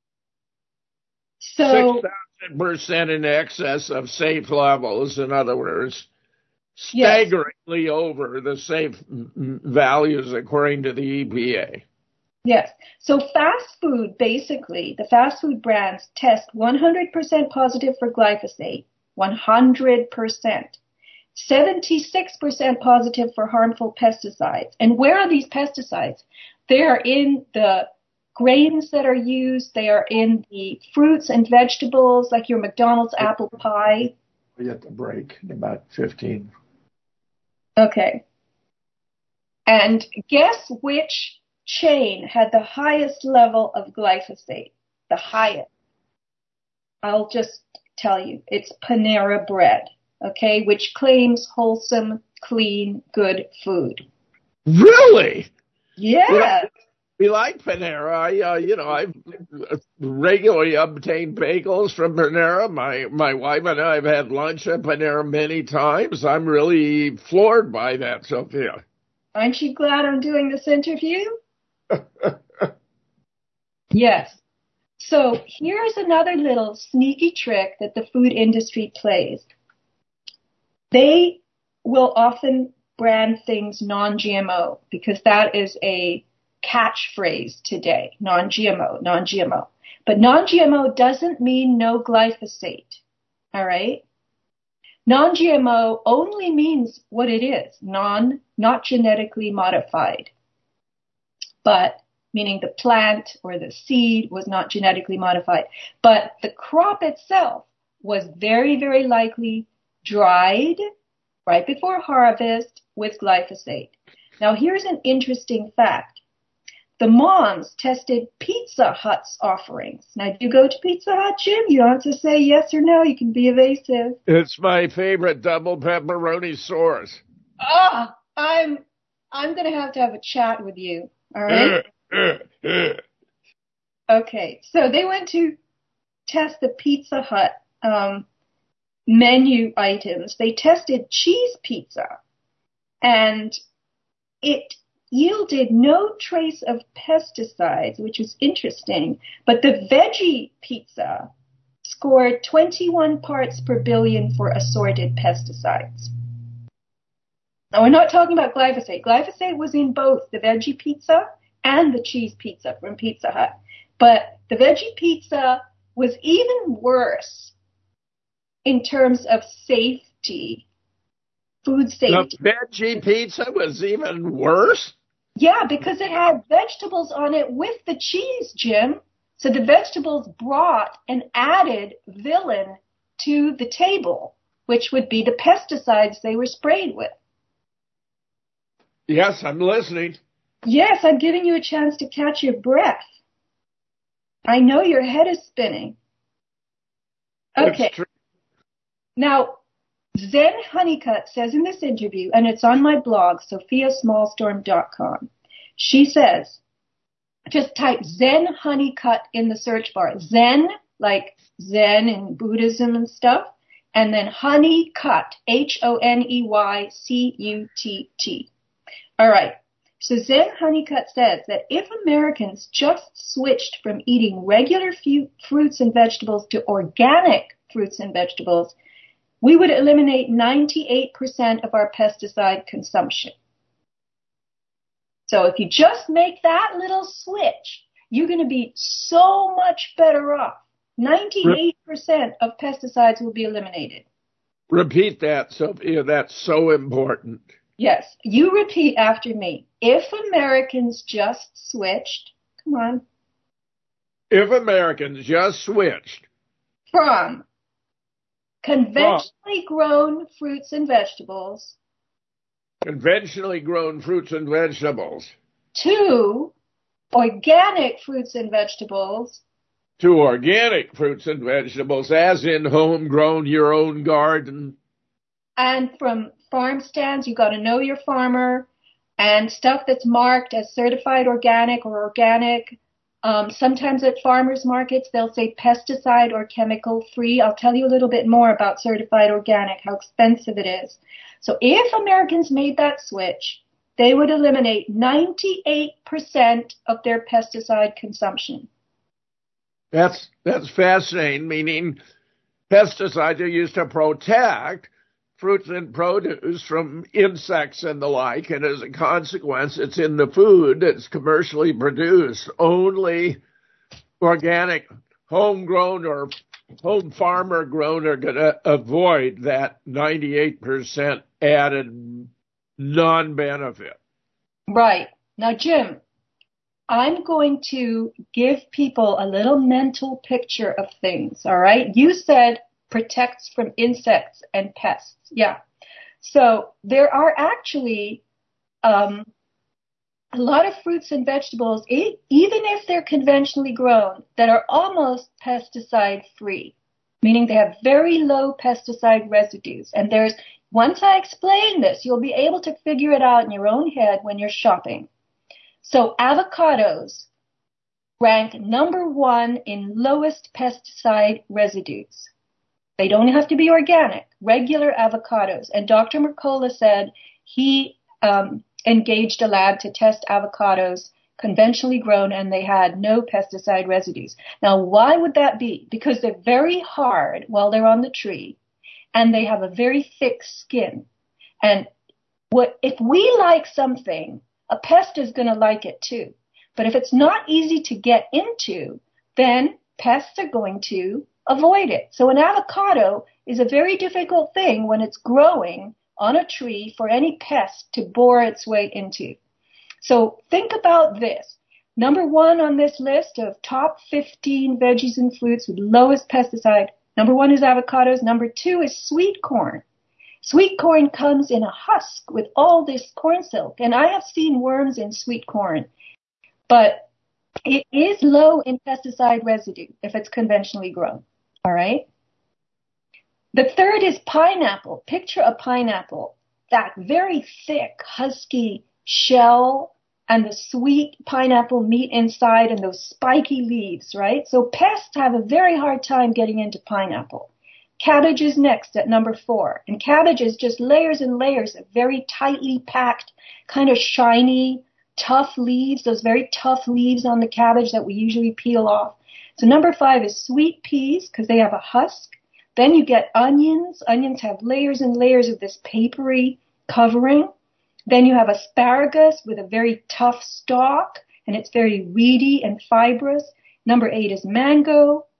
So six thousand percent in excess of safe levels, in other words, staggeringly yes. over the safe values according to the E P A. Yes. So fast food, basically, the fast food brands test one hundred percent positive for glyphosate, one hundred percent. seventy-six percent positive for harmful pesticides. And where are these pesticides? They are in the grains that are used. They are in the fruits and vegetables, like your McDonald's apple pie. We get the break in about fifteen. Okay. And guess which chain had the highest level of glyphosate? The highest. I'll just tell you. It's Panera Bread, okay, which claims wholesome, clean, good food. Really? Yeah. We like Panera. I, uh, you know, I regularly obtain bagels from Panera. My my wife and I have had lunch at Panera many times. I'm really floored by that, Sophia. Aren't you glad I'm doing this interview? Yes. So here's another little sneaky trick that the food industry plays. They will often brand things non-G M O because that is a catchphrase today, non-G M O, non-G M O. But non-G M O doesn't mean no glyphosate, all right? Non-G M O only means what it is, non, not genetically modified. But, meaning the plant or the seed was not genetically modified. But the crop itself was very, very likely dried right before harvest with glyphosate. Now, here's an interesting fact. The moms tested Pizza Hut's offerings. Now, do you go to Pizza Hut, Jim? You don't have to say yes or no. You can be evasive. It's my favorite double pepperoni sauce. Ah, oh, I'm I'm going to have to have a chat with you. All right? Okay, so they went to test the Pizza Hut um, menu items. They tested cheese pizza, and it yielded no trace of pesticides, which was interesting. But the veggie pizza scored twenty-one parts per billion for assorted pesticides. Now, we're not talking about glyphosate. Glyphosate was in both the veggie pizza and the cheese pizza from Pizza Hut. But the veggie pizza was even worse in terms of safety, food safety. The veggie pizza was even worse? Yeah, because it had vegetables on it with the cheese, Jim. So the vegetables brought an added villain to the table, which would be the pesticides they were sprayed with. Yes, I'm listening. Yes, I'm giving you a chance to catch your breath. I know your head is spinning. Okay. Now, Zen Honeycutt says in this interview, and it's on my blog, sophia smallstorm dot com, she says, just type Zen Honeycutt in the search bar. Zen, like Zen in Buddhism and stuff, and then Honeycutt, H O N E Y C U T T. All right. So Zen Honeycutt says that if Americans just switched from eating regular fu- fruits and vegetables to organic fruits and vegetables, we would eliminate ninety-eight percent of our pesticide consumption. So if you just make that little switch, you're going to be so much better off. ninety-eight percent of pesticides will be eliminated. Repeat that, Sophia. That's so important. Yes. You repeat after me. If Americans just switched, come on. If Americans just switched from conventionally grown fruits and vegetables conventionally grown fruits and vegetables to organic fruits and vegetables to organic fruits and vegetables, as in homegrown, your own garden. And from farm stands, you got to know your farmer, and stuff that's marked as certified organic or organic. Um, sometimes at farmers markets, they'll say pesticide or chemical free. I'll tell you a little bit more about certified organic, how expensive it is. So if Americans made that switch, they would eliminate ninety-eight percent of their pesticide consumption. That's, that's fascinating, meaning pesticides are used to protect fruits and produce from insects and the like, and as a consequence, it's in the food that's commercially produced. Only organic, homegrown or home farmer grown are going to avoid that ninety-eight percent added non-benefit. Right. Now, Jim, I'm going to give people a little mental picture of things, all right? You said protects from insects and pests. Yeah. So there are actually um, a lot of fruits and vegetables, even if they're conventionally grown, that are almost pesticide free, meaning they have very low pesticide residues. And there's, once I explain this, you'll be able to figure it out in your own head when you're shopping. So avocados rank number one in lowest pesticide residues. They don't have to be organic, regular avocados. And Doctor Mercola said he um, engaged a lab to test avocados conventionally grown, and they had no pesticide residues. Now, why would that be? Because they're very hard while they're on the tree, and they have a very thick skin. And what if we like something, a pest is going to like it too. But if it's not easy to get into, then pests are going to avoid it. So an avocado is a very difficult thing when it's growing on a tree for any pest to bore its way into. So think about this. Number one on this list of top fifteen veggies and fruits with lowest pesticide, number one is avocados. Number two is sweet corn. Sweet corn comes in a husk with all this corn silk, and I have seen worms in sweet corn, but it is low in pesticide residue if it's conventionally grown. All right. The third is pineapple. Picture a pineapple, that very thick, husky shell and the sweet pineapple meat inside and those spiky leaves, right? So pests have a very hard time getting into pineapple. Cabbage is next at number four. And cabbage is just layers and layers of very tightly packed, kind of shiny, tough leaves, those very tough leaves on the cabbage that we usually peel off. So number five is sweet peas because they have a husk. Then you get onions. Onions have layers and layers of this papery covering. Then you have asparagus with a very tough stalk, and it's very reedy and fibrous. Number eight is mango.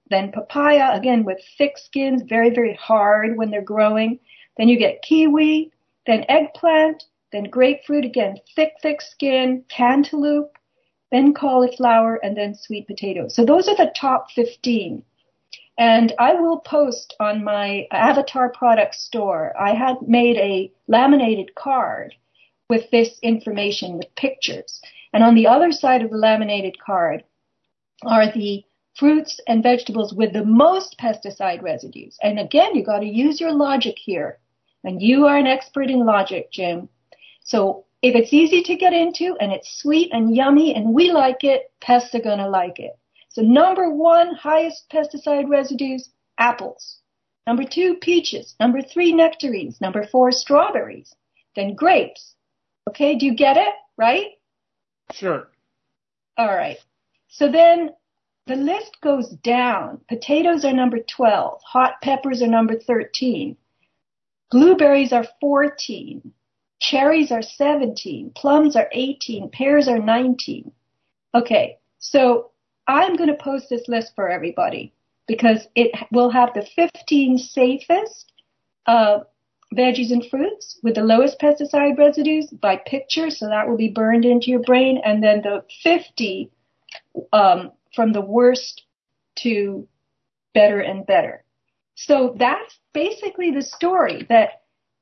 then papaya, again with thick skins, very, very hard when they're growing. Then you get kiwi, then eggplant, then grapefruit, again, thick, thick skin, cantaloupe, then cauliflower, and then sweet potato. So those are the top fifteen. And I will post on my Avatar product store. I had made a laminated card with this information, with pictures. And on the other side of the laminated card are the fruits and vegetables with the most pesticide residues. And again, you got to use your logic here. And you are an expert in logic, Jim. So if it's easy to get into and it's sweet and yummy and we like it, pests are going to like it. So number one, highest pesticide residues, apples. Number two, peaches. Number three, nectarines. Number four, strawberries. Then grapes. Okay, do you get it? Right? Sure. All right. So then the list goes down. Potatoes are number twelve. Hot peppers are number thirteen. Blueberries are fourteen. Cherries are seventeen. Plums are eighteen. Pears are nineteen. Okay, so I'm going to post this list for everybody because it will have the fifteen safest uh, veggies and fruits with the lowest pesticide residues by picture, so that will be burned into your brain, and then the fifty um, from the worst to better and better. So that's basically the story that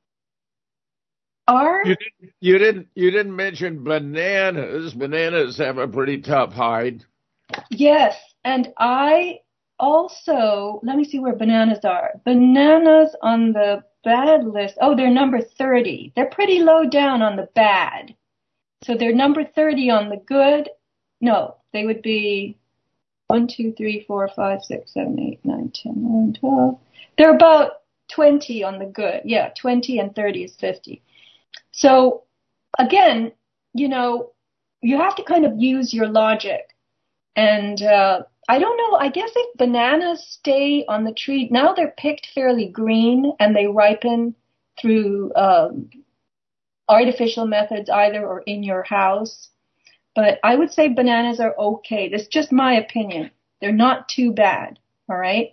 our... You didn't, you didn't, you didn't mention bananas. Bananas have a pretty tough hide. Yes, and I also, let me see where bananas are. Bananas on the bad list. Oh, they're number thirty. They're pretty low down on the bad. So they're number thirty on the good. No, they would be one, two, three, four, five, six, seven, eight, nine, ten, eleven, twelve. They're about twenty on the good. Yeah, twenty and thirty is fifty. So again, you know, you have to kind of use your logic. And uh, I don't know, I guess if bananas stay on the tree, now they're picked fairly green and they ripen through um, artificial methods either or in your house. But I would say bananas are okay. That's just my opinion. They're not too bad, all right?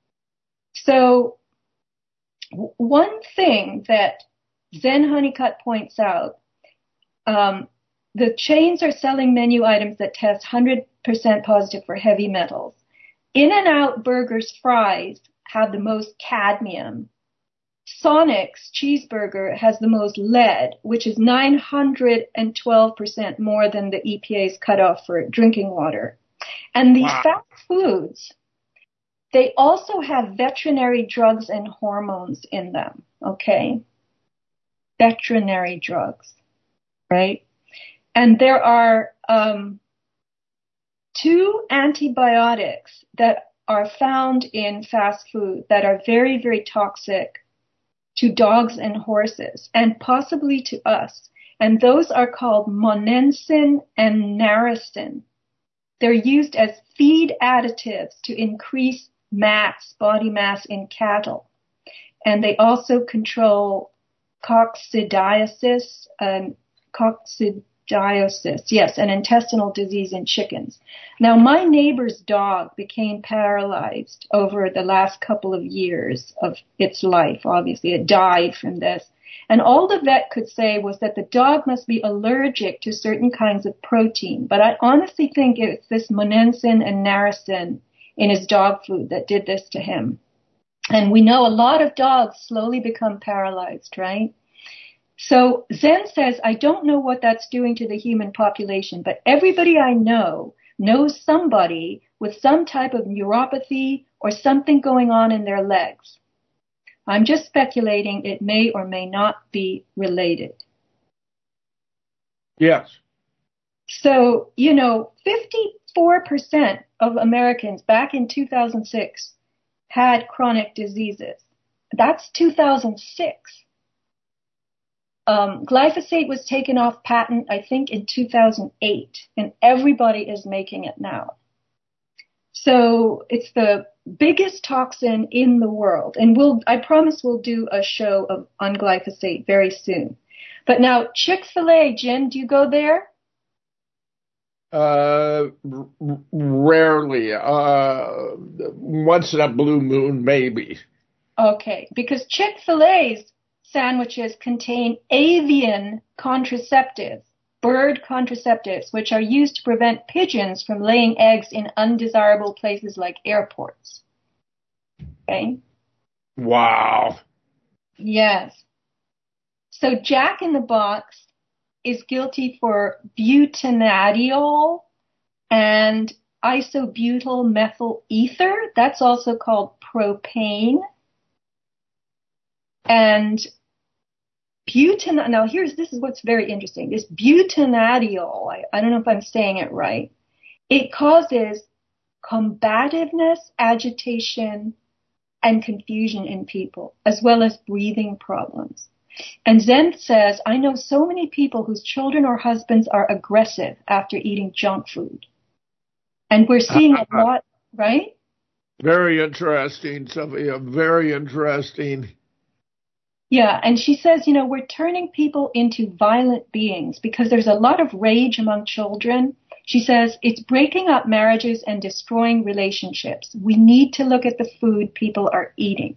So w- one thing that Zen Honeycutt points out, um, the chains are selling menu items that test one hundred percent positive for heavy metals. In-N-Out Burger's fries have the most cadmium. Sonic's cheeseburger has the most lead, which is nine hundred twelve percent more than the E P A's cutoff for drinking water. And these wow. fast foods, they also have veterinary drugs and hormones in them, okay? Veterinary drugs, right? And there are um, two antibiotics that are found in fast food that are very, very toxic to dogs and horses, and possibly to us. And those are called monensin and narasin. They're used as feed additives to increase mass, body mass in cattle. And they also control coccidiosis, and coccidiosis, yes, an intestinal disease in chickens. Now, my neighbor's dog became paralyzed over the last couple of years of its life. Obviously, it died from this. And all the vet could say was that the dog must be allergic to certain kinds of protein. But I honestly think it's this monensin and narasin in his dog food that did this to him. And we know a lot of dogs slowly become paralyzed, right? So Zen says, I don't know what that's doing to the human population, but everybody I know knows somebody with some type of neuropathy or something going on in their legs. I'm just speculating it may or may not be related. Yes. So, you know, fifty-four percent of Americans back in two thousand six had chronic diseases. That's two thousand six. Um, glyphosate was taken off patent, I think, in two thousand eight, and everybody is making it now. So it's the biggest toxin in the world, and we'll, I promise we'll do a show of, on glyphosate very soon. But now, Chick-fil-A, Jim, do you go there? Uh, r- rarely. Uh, once in a blue moon, maybe. Okay, because Chick-fil-A's sandwiches contain avian contraceptives, bird contraceptives, which are used to prevent pigeons from laying eggs in undesirable places like airports. Okay? Wow. Yes. So Jack in the Box is guilty for butanediol and isobutyl methyl ether. That's also called propane. And butan, now here's, this is what's very interesting. This butanediol, I, I don't know if I'm saying it right. It causes combativeness, agitation, and confusion in people, as well as breathing problems. And Zen says, I know so many people whose children or husbands are aggressive after eating junk food. And we're seeing a lot, right? Very interesting, Sophia, very interesting. Yeah, and she says, you know, we're turning people into violent beings because there's a lot of rage among children. She says it's breaking up marriages and destroying relationships. We need to look at the food people are eating.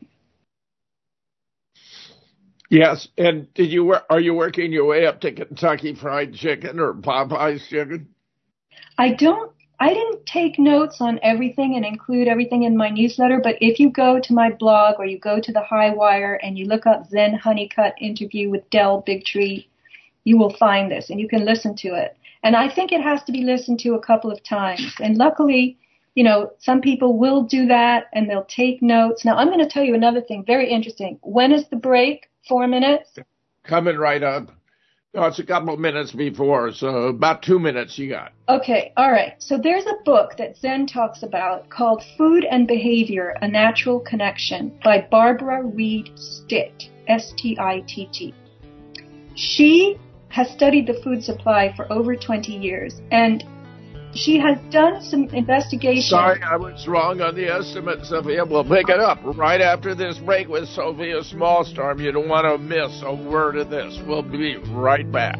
Yes, and did you are you working your way up to Kentucky Fried Chicken or Popeye's Chicken? I don't. I didn't take notes on everything and include everything in my newsletter, but if you go to my blog or you go to the High Wire and you look up Zen Honeycutt interview with Del Bigtree, you will find this and you can listen to it. And I think it has to be listened to a couple of times. And luckily, you know, some people will do that and they'll take notes. Now, I'm going to tell you another thing, very interesting. When is the break? Four minutes? Coming right up. No, it's a couple of minutes before, so about two minutes you got. Okay, all right. So there's a book that Zen talks about called Food and Behavior, A Natural Connection by Barbara Reed Stitt, S T I T T. She has studied the food supply for over twenty years, and she has done some investigation. Sorry, I was wrong on the estimate, Sophia. We'll pick it up right after this break with Sophia Smallstorm. You don't want to miss a word of this. We'll be right back.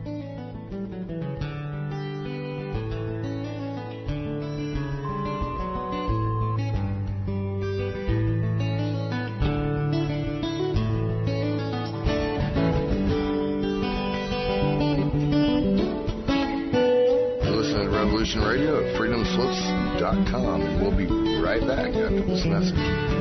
Radio at freedom slips dot com, and we'll be right back after this message.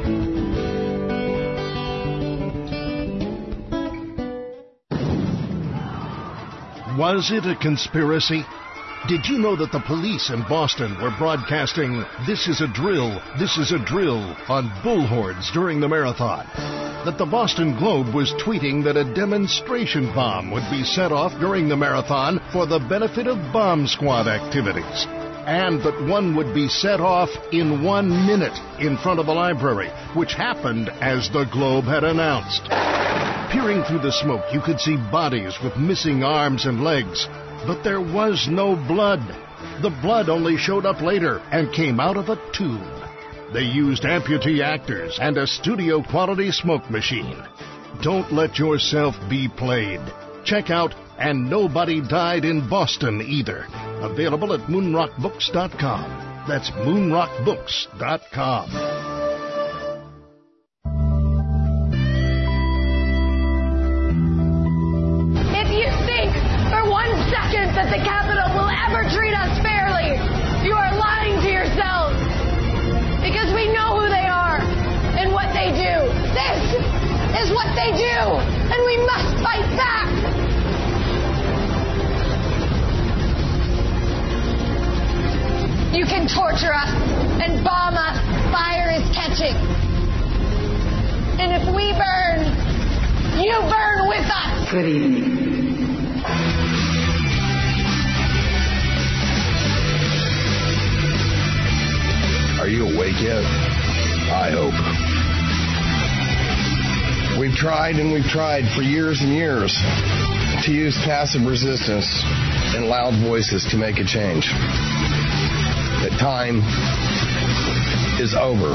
Was it a conspiracy? Did you know that the police in Boston were broadcasting, "This is a drill, this is a drill," on bullhorns during the marathon? That the Boston Globe was tweeting that a demonstration bomb would be set off during the marathon for the benefit of bomb squad activities, and that one would be set off in one minute in front of a library, which happened as the Globe had announced. Peering through the smoke, you could see bodies with missing arms and legs, but there was no blood. The blood only showed up later and came out of a tube. They used amputee actors and a studio-quality smoke machine. Don't let yourself be played. Check out And Nobody Died in Boston Either. Available at moonrock books dot com. That's moonrock books dot com. If you think for one second that the Capitol will ever treat us fairly, you are lying to yourselves. Because we know who they are and what they do. This is what they do, and we must fight back. You can torture us and bomb us. Fire is catching. And if we burn, you burn with us. Good evening. Are you awake yet? I hope. We've tried and we've tried for years and years to use passive resistance and loud voices to make a change. The time is over.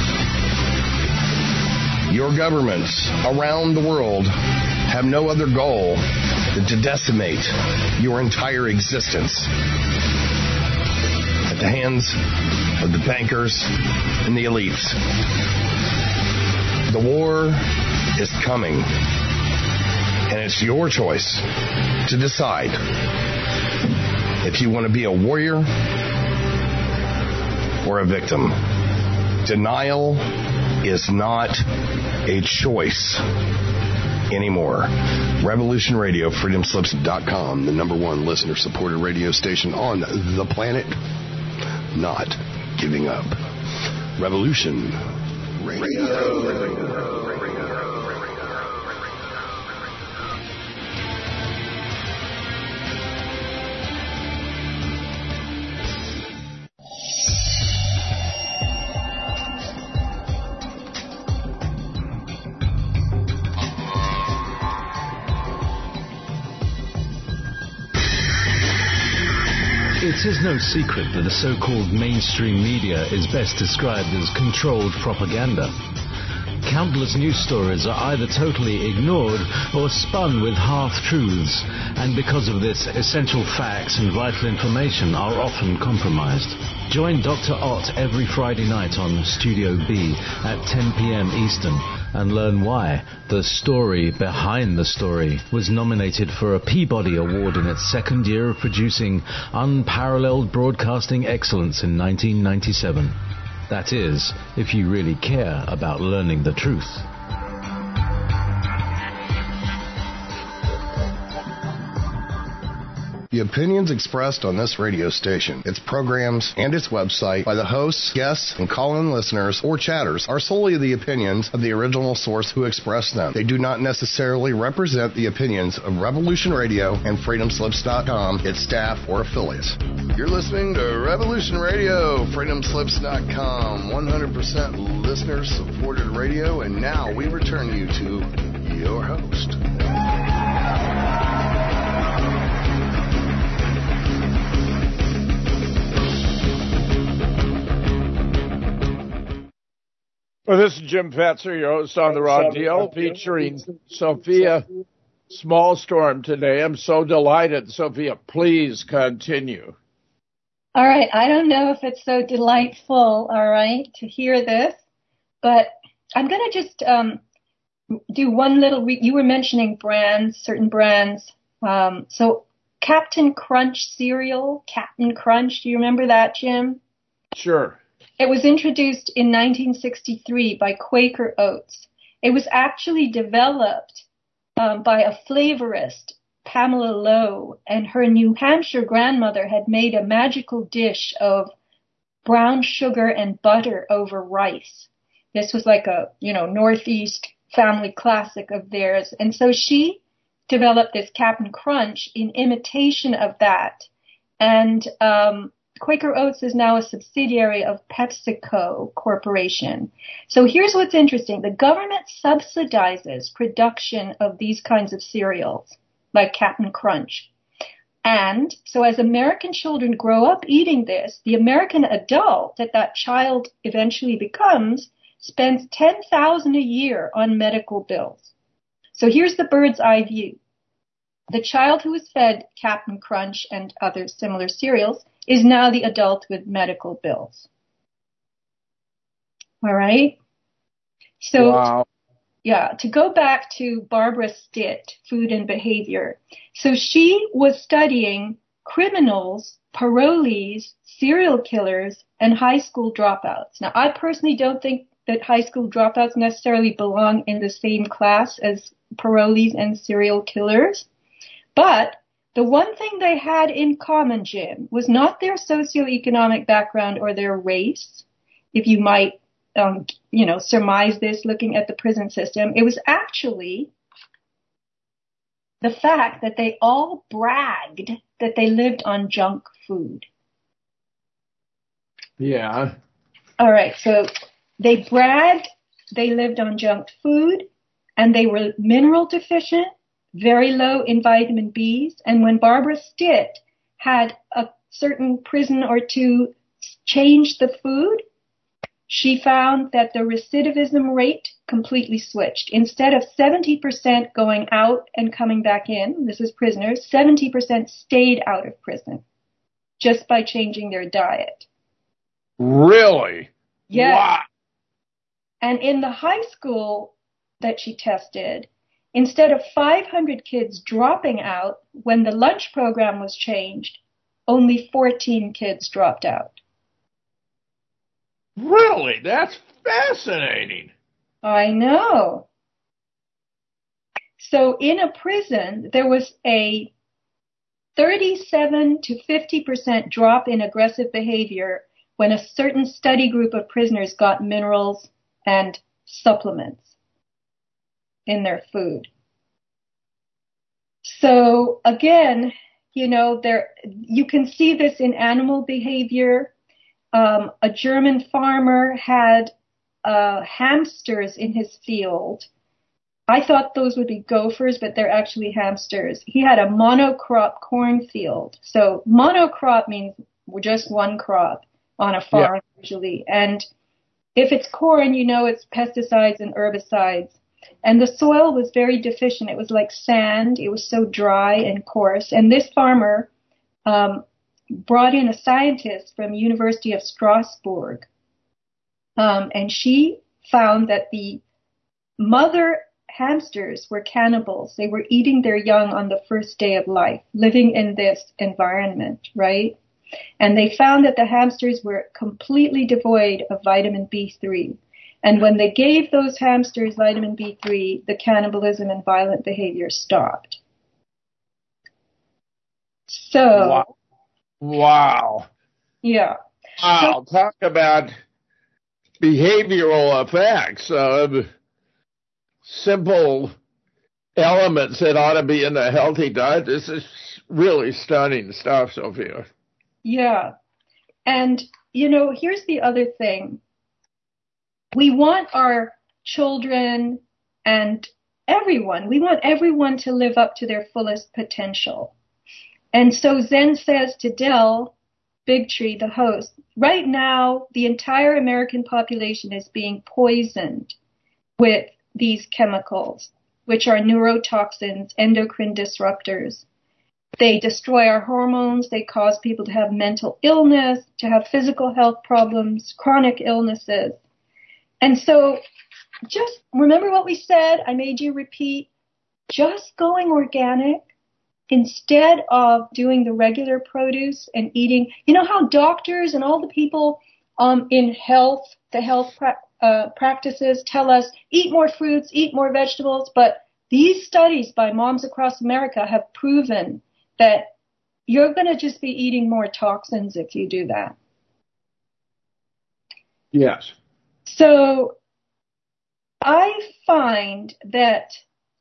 Your governments around the world have no other goal than to decimate your entire existence. the hands of the bankers and the elites. The war is coming, and it's your choice to decide if you want to be a warrior or a victim. Denial is not a choice anymore. Revolution Radio, freedom slips dot com, the number one listener-supported radio station on the planet. Not giving up. Revolution Radio. It is no secret that the so-called mainstream media is best described as controlled propaganda. Countless news stories are either totally ignored or spun with half-truths, and because of this, essential facts and vital information are often compromised. Join Doctor Ott every Friday night on Studio B at ten p.m. Eastern and learn why The Story Behind the Story was nominated for a Peabody Award in its second year of producing unparalleled broadcasting excellence in nineteen ninety-seven. That is, if you really care about learning the truth. The opinions expressed on this radio station, its programs, and its website by the hosts, guests, and call-in listeners or chatters are solely the opinions of the original source who expressed them. They do not necessarily represent the opinions of Revolution Radio and freedom slips dot com, its staff, or affiliates. You're listening to Revolution Radio, freedom slips dot com, one hundred percent listener-supported radio, and now we return you to your host. Well, this is Jim Fetzer, your host on the Raw Deal, featuring Sophia Smallstorm today. I'm so delighted. Sophia, please continue. All right. I don't know if it's so delightful, all right, to hear this, but I'm going to just um, do one little, re- you were mentioning brands, certain brands. Um, so Captain Crunch cereal, Captain Crunch, do you remember that, Jim? Sure. It was introduced in nineteen sixty-three by Quaker Oats. It was actually developed um, by a flavorist, Pamela Lowe, and her New Hampshire grandmother had made a magical dish of brown sugar and butter over rice. This was like a, you know, Northeast family classic of theirs. And so she developed this Captain Crunch in imitation of that. And um Quaker Oats is now a subsidiary of PepsiCo Corporation. So here's what's interesting. The government subsidizes production of these kinds of cereals, like Captain Crunch. And so as American children grow up eating this, the American adult that that child eventually becomes spends ten thousand dollars a year on medical bills. So here's the bird's eye view. The child who was fed Captain Crunch and other similar cereals is now the adult with medical bills. All right? So, wow. yeah, to go back to Barbara Stitt, Food and Behavior. So she was studying criminals, parolees, serial killers, and high school dropouts. Now, I personally don't think that high school dropouts necessarily belong in the same class as parolees and serial killers, but the one thing they had in common, Jim, was not their socioeconomic background or their race, if you might, um, you know, surmise this looking at the prison system. It was actually the fact that they all bragged that they lived on junk food. Yeah. All right, so they bragged they lived on junk food, and they were mineral deficient, very low in vitamin B's. And when Barbara Stitt had a certain prison or two change the food, she found that the recidivism rate completely switched. Instead of seventy percent going out and coming back in, this is prisoners, seventy percent stayed out of prison just by changing their diet. Really? Yes. Wow. And in the high school that she tested, instead of five hundred kids dropping out when the lunch program was changed, only fourteen kids dropped out. Really? That's fascinating. I know. So in a prison, there was a thirty-seven to fifty percent drop in aggressive behavior when a certain study group of prisoners got minerals and supplements in their food. So again, you know, there you can see this in animal behavior. Um, a German farmer had uh, hamsters in his field. I thought those would be gophers, but they're actually hamsters. He had a monocrop cornfield. So monocrop means just one crop on a farm, yeah. usually. And if it's corn, you know it's pesticides and herbicides. And the soil was very deficient. It was like sand. It was so dry and coarse. And this farmer um, brought in a scientist from University of Strasbourg. Um, and she found that the mother hamsters were cannibals. They were eating their young on the first day of life, living in this environment, right? And they found that the hamsters were completely devoid of vitamin B three. And when they gave those hamsters vitamin B three, the cannibalism and violent behavior stopped. So. Wow. Wow. Yeah. Wow. So, talk about behavioral effects of simple elements that ought to be in a healthy diet. This is really stunning stuff, Sophia. Yeah. And, you know, here's the other thing. We want our children and everyone, we want everyone to live up to their fullest potential. And so Zen says to Del Bigtree, the host, right now, the entire American population is being poisoned with these chemicals, which are neurotoxins, endocrine disruptors. They destroy our hormones. They cause people to have mental illness, to have physical health problems, chronic illnesses. And so just remember what we said. I made you repeat. Just going organic instead of doing the regular produce and eating. You know how doctors and all the people um, in health, the health pra- uh, practices tell us eat more fruits, eat more vegetables. But these studies by moms across America have proven that you're going to just be eating more toxins if you do that. Yes. So I find that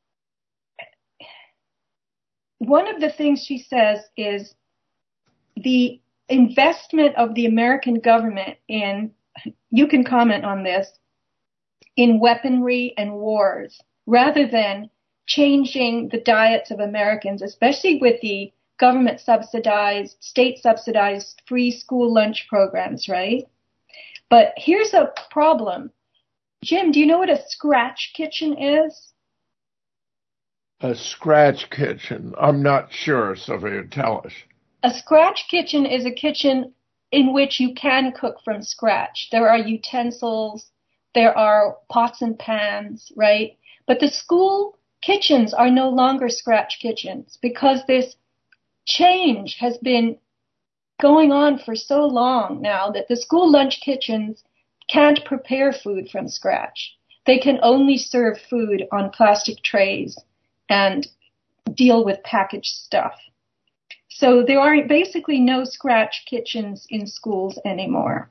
one of the things she says is the investment of the American government in, you can comment on this, in weaponry and wars, rather than changing the diets of Americans, especially with the government subsidized, state subsidized free school lunch programs, right? But here's a problem. Jim, do you know what a scratch kitchen is? A scratch kitchen? I'm not sure, Sophia. Tell us. A scratch kitchen is a kitchen in which you can cook from scratch. There are utensils, there are pots and pans, right? But the school kitchens are no longer scratch kitchens because this change has been going on for so long now that the school lunch kitchens can't prepare food from scratch. They can only serve food on plastic trays and deal with packaged stuff. So there are basically no scratch kitchens in schools anymore.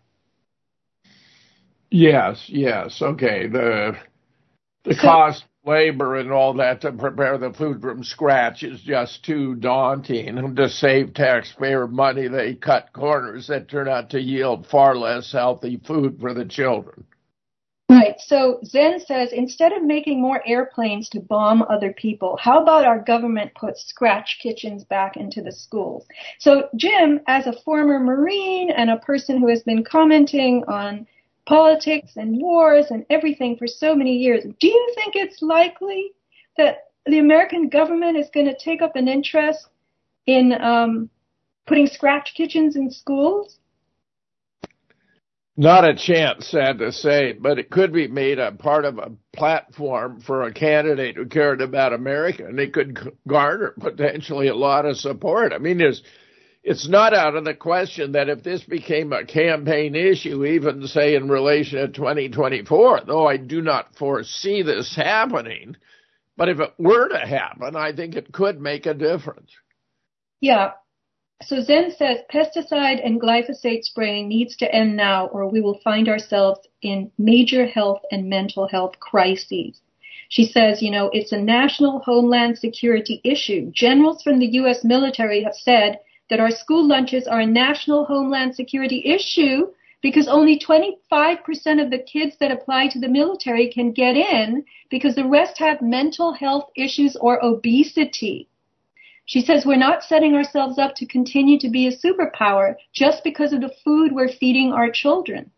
Yes, yes. Okay. The the so, cost, labor, and all that to prepare the food from scratch is just too daunting. And to save taxpayer money, they cut corners that turn out to yield far less healthy food for the children. Right. So Zen says, instead of making more airplanes to bomb other people, how about our government puts scratch kitchens back into the schools? So Jim, as a former Marine and a person who has been commenting on politics and wars and everything for so many years, do you think it's likely that the American government is going to take up an interest in um, putting scratch kitchens in schools? Not a chance, sad to say, but it could be made a part of a platform for a candidate who cared about America, and it could garner potentially a lot of support. I mean, there's, it's not out of the question that if this became a campaign issue, even, say, in relation to twenty twenty-four, though I do not foresee this happening, but if it were to happen, I think it could make a difference. Yeah. So Zen says pesticide and glyphosate spraying needs to end now, or we will find ourselves in major health and mental health crises. She says, you know, it's a national homeland security issue. Generals from the U S military have said that our school lunches are a national homeland security issue because only twenty-five percent of the kids that apply to the military can get in because the rest have mental health issues or obesity. She says we're not setting ourselves up to continue to be a superpower just because of the food we're feeding our children.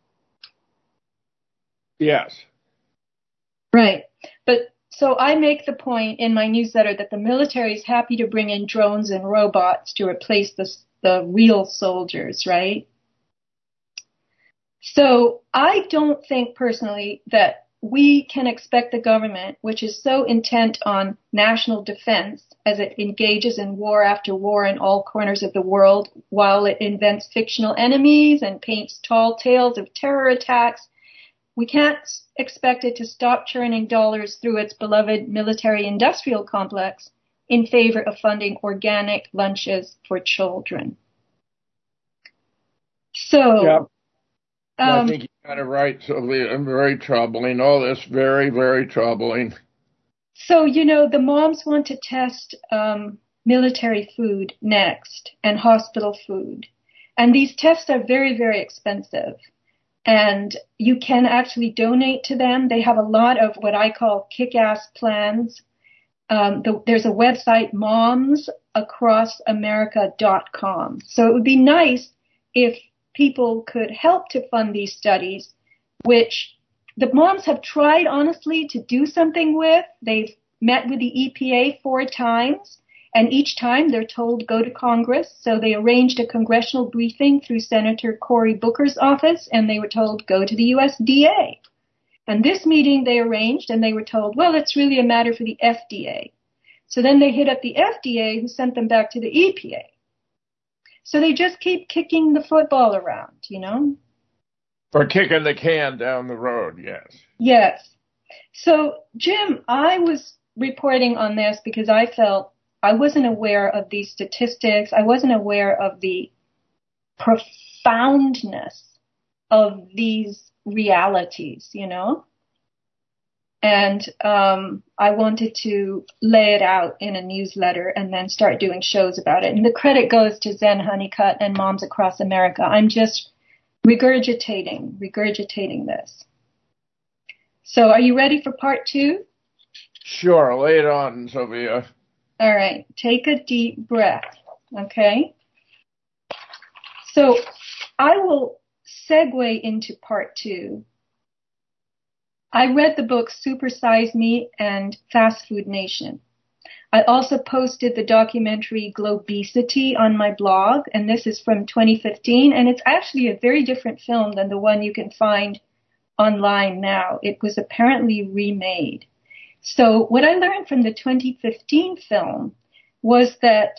Yes. Right. But so I make the point in my newsletter that the military is happy to bring in drones and robots to replace the, the real soldiers, right? So I don't think personally that we can expect the government, which is so intent on national defense as it engages in war after war in all corners of the world, while it invents fictional enemies and paints tall tales of terror attacks, we can't expect it to stop churning dollars through its beloved military-industrial complex in favor of funding organic lunches for children. So... Yep. Um, I think you're kind of right, Sylvia. Very troubling. All this very, very troubling. So, you know, the moms want to test um, military food next and hospital food. And these tests are very, very expensive. And you can actually donate to them. They have a lot of what I call kick-ass plans. Um, the, there's a website, moms across america dot com. So it would be nice if people could help to fund these studies, which the moms have tried, honestly, to do something with. They've met with the E P A four times, and each time they're told go to Congress. So they arranged a congressional briefing through Senator Cory Booker's office, and they were told go to the U S D A. And this meeting they arranged, and they were told, well, it's really a matter for the F D A. So then they hit up the F D A, who sent them back to the E P A. So they just keep kicking the football around, you know? For kicking the can down the road, yes. Yes. So, Jim, I was reporting on this because I felt I wasn't aware of these statistics. I wasn't aware of the profoundness of these realities, you know? And um, I wanted to lay it out in a newsletter and then start doing shows about it. And the credit goes to Zen Honeycutt and Moms Across America. I'm just regurgitating, regurgitating this. So are you ready for part two? Sure. Lay it on, Sylvia. All right. Take a deep breath. Okay. So I will segue into part two. I read the book Super Size Me and Fast Food Nation. I also posted the documentary Globesity on my blog, and this is from twenty fifteen, and it's actually a very different film than the one you can find online now. It was apparently remade. So what I learned from the twenty fifteen film was that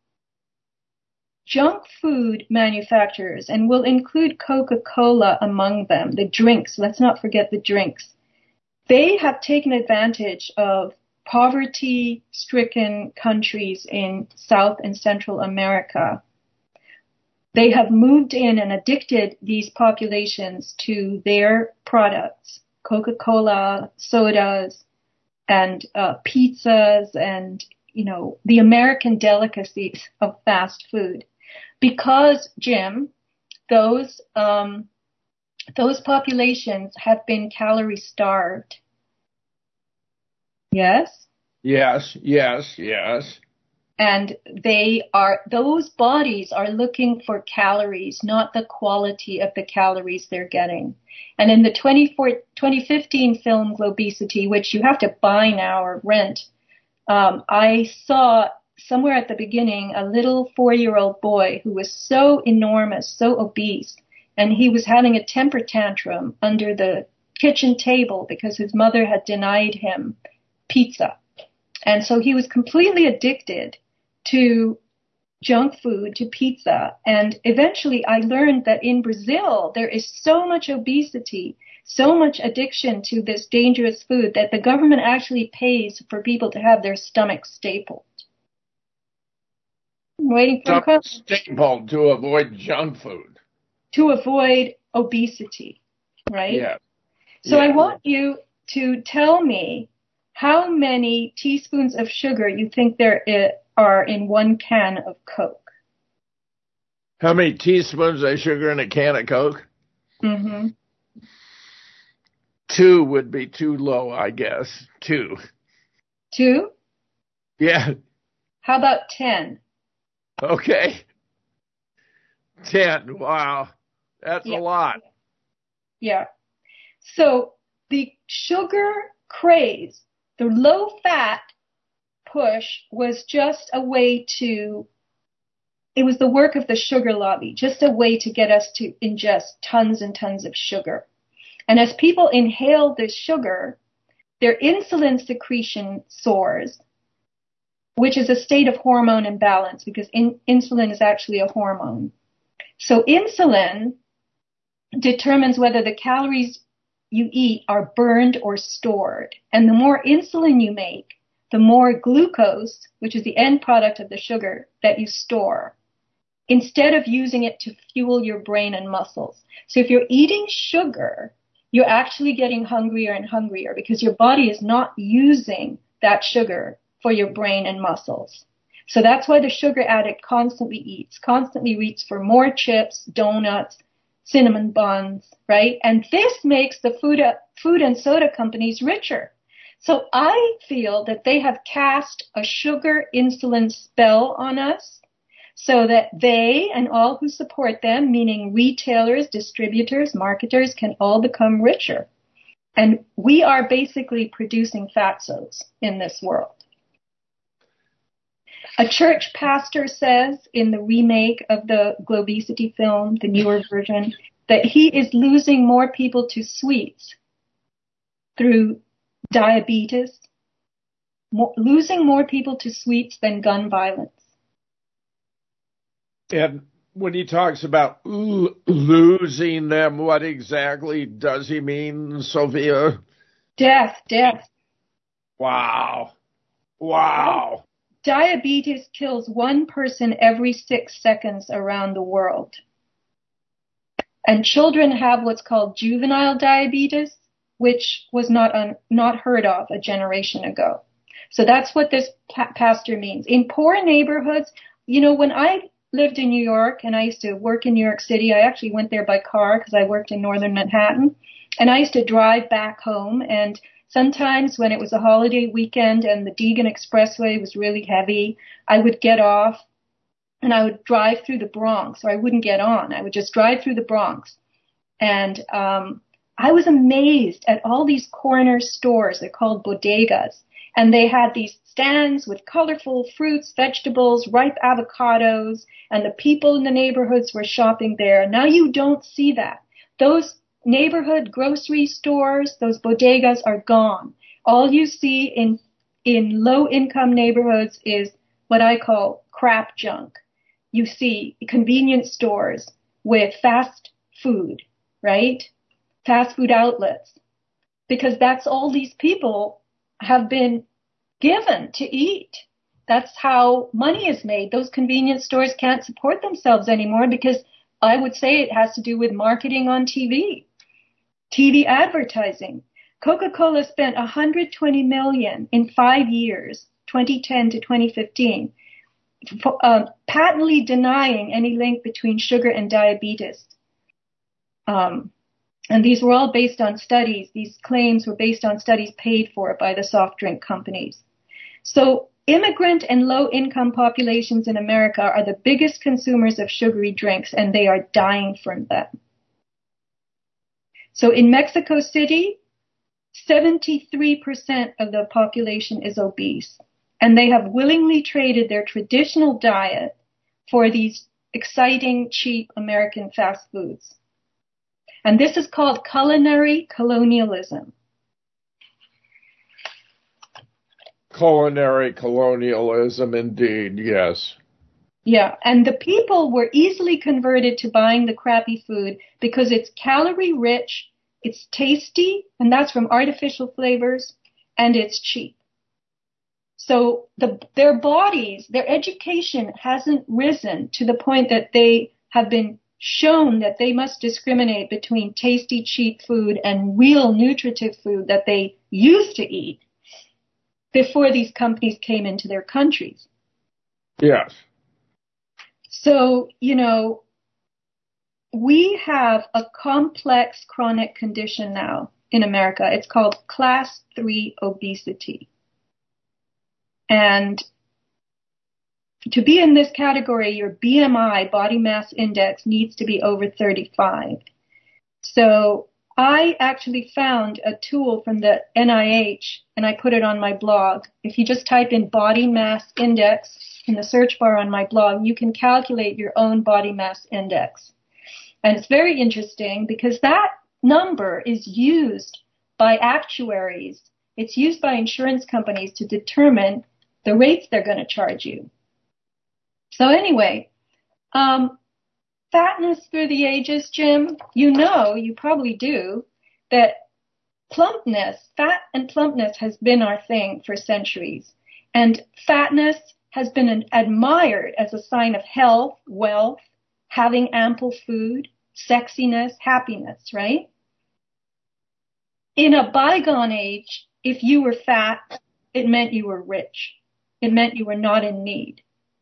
junk food manufacturers, and we'll include Coca-Cola among them, the drinks, let's not forget the drinks, they have taken advantage of poverty-stricken countries in South and Central America. They have moved in and addicted these populations to their products, Coca-Cola, sodas, and uh, pizzas, and, you know, the American delicacies of fast food. Because, Jim, those um, those populations have been calorie starved. Yes? Yes, yes, yes. And they are, those bodies are looking for calories, not the quality of the calories they're getting. And in the twenty fifteen film Globesity, which you have to buy now or rent, um, I saw somewhere at the beginning a little four-year-old boy who was so enormous, so obese, and he was having a temper tantrum under the kitchen table because his mother had denied him pizza. And so he was completely addicted to junk food, to pizza. And eventually I learned that in Brazil, there is so much obesity, so much addiction to this dangerous food that the government actually pays for people to have their stomachs stapled. I'm waiting for a question. Stapled to avoid junk food. To avoid obesity, right? Yeah. So yeah. I want you to tell me how many teaspoons of sugar you think there are in one can of Coke. How many teaspoons of sugar in a can of Coke? Mm-hmm. Two would be too low, I guess. Two. Two? Yeah. How about ten? Okay. Ten. Wow. That's yeah. a lot. Yeah. So the sugar craze, the low-fat push was just a way to, it was the work of the sugar lobby, just a way to get us to ingest tons and tons of sugar. And as people inhale this sugar, their insulin secretion soars, which is a state of hormone imbalance because in, insulin is actually a hormone. So insulin determines whether the calories you eat are burned or stored. And the more insulin you make, the more glucose, which is the end product of the sugar, that you store, instead of using it to fuel your brain and muscles. So if you're eating sugar, you're actually getting hungrier and hungrier because your body is not using that sugar for your brain and muscles. So that's why the sugar addict constantly eats, constantly reaches for more chips, donuts, cinnamon buns, right? And this makes the food, food and soda companies richer. So I feel that they have cast a sugar insulin spell on us so that they and all who support them, meaning retailers, distributors, marketers, can all become richer. And we are basically producing fatzos in this world. A church pastor says in the remake of the Globesity film, the newer version, that he is losing more people to sweets through diabetes, more, losing more people to sweets than gun violence. And when he talks about l- losing them, what exactly does he mean, Sophia? Death, death. Wow. Wow. Diabetes kills one person every six seconds around the world. And children have what's called juvenile diabetes, which was not un, not heard of a generation ago. So that's what this pa- pastor means. In poor neighborhoods, you know, when I lived in New York and I used to work in New York City, I actually went there by car because I worked in northern Manhattan. And I used to drive back home, and sometimes when it was a holiday weekend and the Deegan Expressway was really heavy, I would get off and I would drive through the Bronx, or I wouldn't get on. I would just drive through the Bronx. And um I was amazed at all these corner stores. They're called bodegas. And they had these stands with colorful fruits, vegetables, ripe avocados, and the people in the neighborhoods were shopping there. Now you don't see that. Those neighborhood grocery stores, those bodegas are gone. All you see in in low-income neighborhoods is what I call crap junk. You see convenience stores with fast food, right? Fast food outlets. Because that's all these people have been given to eat. That's how money is made. Those convenience stores can't support themselves anymore because I would say it has to do with marketing on T V. T V advertising. Coca-Cola spent one hundred twenty million dollars in five years, twenty ten to twenty fifteen, for, uh, patently denying any link between sugar and diabetes. Um, and these were all based on studies. These claims were based on studies paid for by the soft drink companies. So immigrant and low-income populations in America are the biggest consumers of sugary drinks, and they are dying from them. So in Mexico City, seventy-three percent of the population is obese, and they have willingly traded their traditional diet for these exciting, cheap American fast foods. And this is called culinary colonialism. Culinary colonialism, indeed, yes. Yeah, and the people were easily converted to buying the crappy food because it's calorie rich, it's tasty, and that's from artificial flavors, and it's cheap. So the, their bodies, their education hasn't risen to the point that they have been shown that they must discriminate between tasty, cheap food and real nutritive food that they used to eat before these companies came into their countries. Yes. So, you know, we have a complex chronic condition now in America. It's called class three obesity. And to be in this category, your B M I, body mass index, needs to be over thirty-five. So I actually found a tool from the N I H, and I put it on my blog. If you just type in body mass index in the search bar on my blog, you can calculate your own body mass index. And it's very interesting because that number is used by actuaries. It's used by insurance companies to determine the rates they're going to charge you. So anyway, um, fatness through the ages, Jim, you know, you probably do, that plumpness, fat and plumpness has been our thing for centuries. And fatness has been an, admired as a sign of health, wealth, having ample food, sexiness, happiness, right? In a bygone age, if you were fat, it meant you were rich. It meant you were not in need.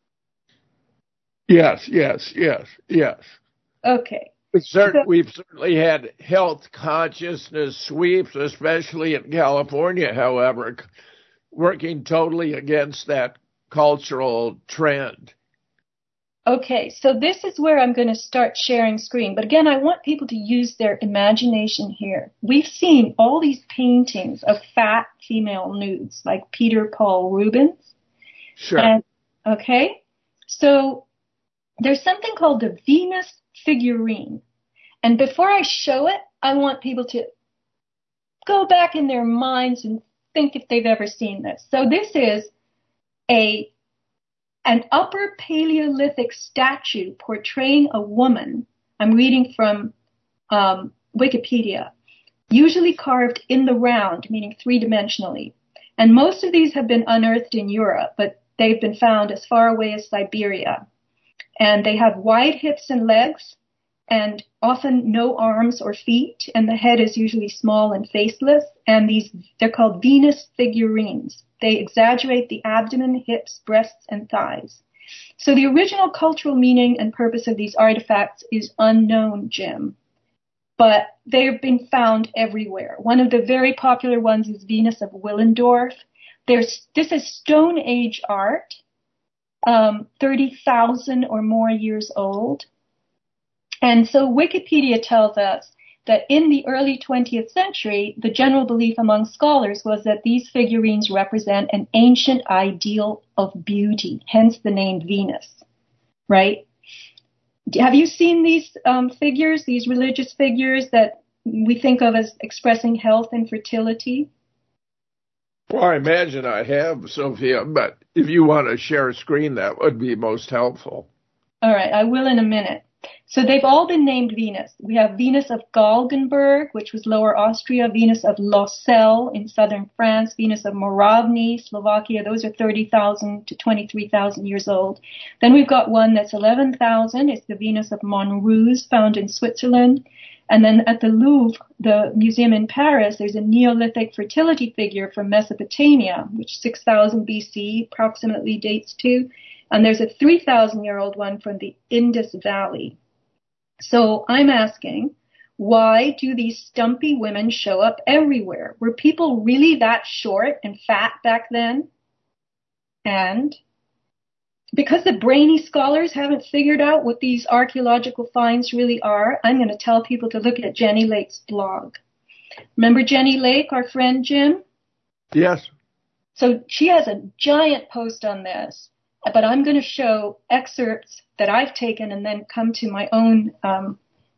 Yes, yes, yes, yes. Okay. Certain, we've certainly had health consciousness sweeps, especially in California, however, working totally against that cultural trend. Okay, so this is where I'm going to start sharing screen. But again, I want people to use their imagination here. We've seen all these paintings of fat female nudes, like Peter Paul Rubens. Sure. And, okay, so there's something called the Venus figurine. And before I show it, I want people to go back in their minds and think if they've ever seen this. So this is a an Upper Paleolithic statue portraying a woman. I'm reading from um, Wikipedia. Usually carved in the round, meaning three-dimensionally. And most of these have been unearthed in Europe, but they've been found as far away as Siberia. And they have wide hips and legs, and often no arms or feet, and the head is usually small and faceless, and these, they're called Venus figurines. They exaggerate the abdomen, hips, breasts, and thighs. So the original cultural meaning and purpose of these artifacts is unknown, Jim, but they've been found everywhere. One of the very popular ones is Venus of Willendorf. There's, this is Stone Age art, um, thirty thousand or more years old. And so Wikipedia tells us that in the early twentieth century, the general belief among scholars was that these figurines represent an ancient ideal of beauty, hence the name Venus, right? Have you seen these um, figures, these religious figures that we think of as expressing health and fertility? Well, I imagine I have, Sophia, but if you want to share a screen, that would be most helpful. All right, I will in a minute. So they've all been named Venus. We have Venus of Galgenberg, which was Lower Austria, Venus of Locelle in southern France, Venus of Moravny, Slovakia. Those are thirty thousand to twenty-three thousand years old. Then we've got one that's eleven thousand. It's the Venus of Montrose, found in Switzerland. And then at the Louvre, the museum in Paris, there's a Neolithic fertility figure from Mesopotamia, which six thousand B C approximately dates to. And there's a three thousand year old one from the Indus Valley. So I'm asking, why do these stumpy women show up everywhere? Were people really that short and fat back then? And because the brainy scholars haven't figured out what these archaeological finds really are, I'm going to tell people to look at Jenny Lake's blog. Remember Jenny Lake, our friend Jim? Yes. So she has a giant post on this. But I'm going to show excerpts that I've taken and then come to my own um,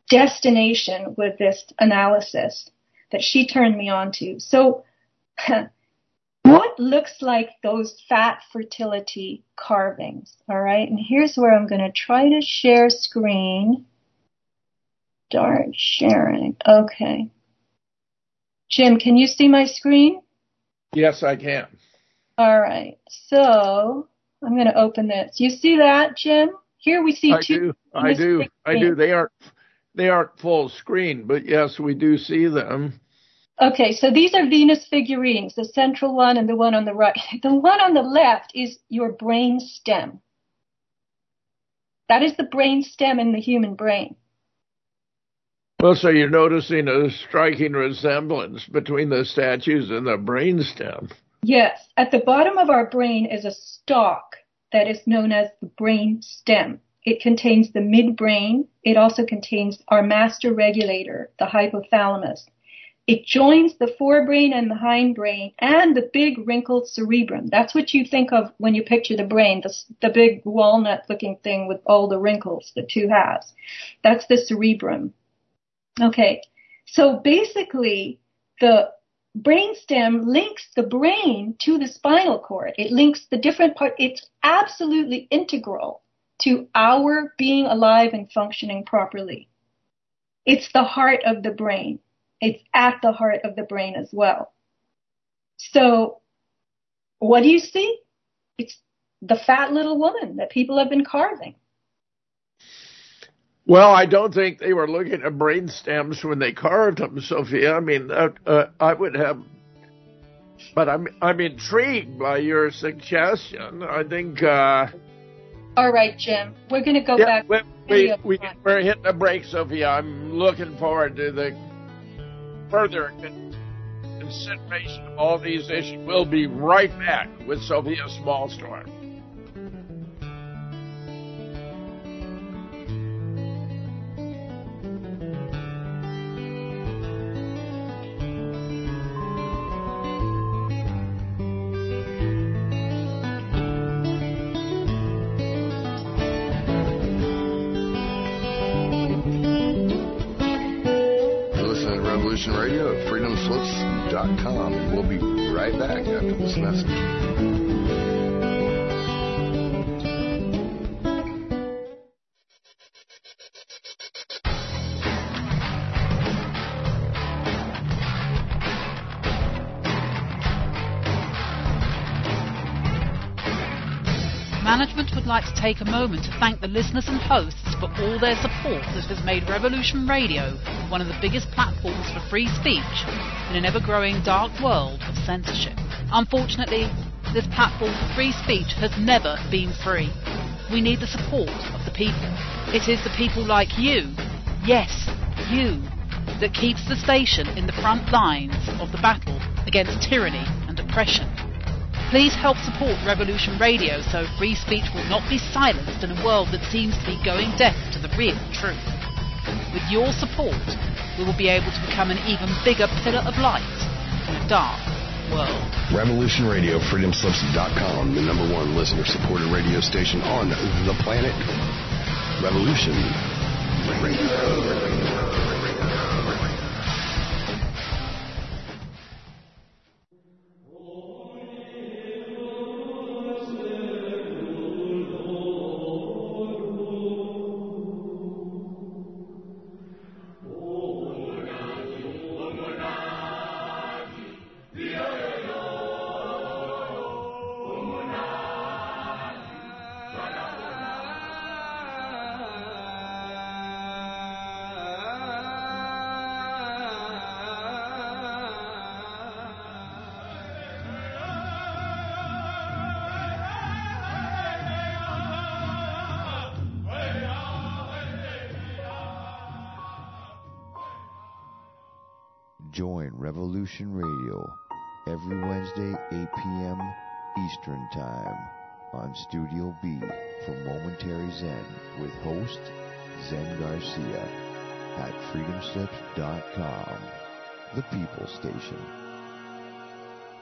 destination with this analysis that she turned me on to. So what looks like those fat fertility carvings, all right? And here's where I'm going to try to share screen. Start sharing. Okay. Jim, can you see my screen? Yes, I can. All right. So I'm going to open this. You see that, Jim? Here we see I two. Do. I do. I do. They aren't, they aren't full screen, but yes, we do see them. Okay, so these are Venus figurines, the central one and the one on the right. The one on the left is your brain stem. That is the brain stem in the human brain. Well, so you're noticing a striking resemblance between the statues and the brainstem. Yes. At the bottom of our brain is a stalk that is known as the brain stem. It contains the midbrain. It also contains our master regulator, the hypothalamus. It joins the forebrain and the hindbrain and the big wrinkled cerebrum. That's what you think of when you picture the brain, the, the big walnut-looking thing with all the wrinkles, the two halves. That's the cerebrum. Okay, so basically the brainstem links the brain to the spinal cord. It links the different parts. It's absolutely integral to our being alive and functioning properly. It's the heart of the brain. It's at the heart of the brain as well. So what do you see? It's the fat little woman that people have been carving. Well, I don't think they were looking at brain stems when they carved them, Sophia. I mean, uh, uh, I would have, but I'm I'm intrigued by your suggestion. I think. Uh, All right, Jim, we're going to go yeah, back. We, we, we, we're hitting a break, Sophia. I'm looking forward to the further consideration of all these issues. We'll be right back with Sophia Smallstorm. Radio at freedom slips dot com, and we'll be right back after this message. Management would like to take a moment to thank the listeners and hosts for all their support that has made Revolution Radio one of the biggest platforms for free speech in an ever-growing dark world of censorship. Unfortunately, this platform for free speech has never been free. We need the support of the people. It is the people like you, yes, you, that keeps the station in the front lines of the battle against tyranny and oppression. Please help support Revolution Radio so free speech will not be silenced in a world that seems to be going deaf to the real truth. With your support, we will be able to become an even bigger pillar of light in a dark world. Revolution Radio, freedom slips dot com, the number one listener-supported radio station on the planet. Revolution Radio. Join Revolution Radio every Wednesday, eight p.m. Eastern Time on Studio B for Momentary Zen with host Zen Garcia at freedom slips dot com, the People Station.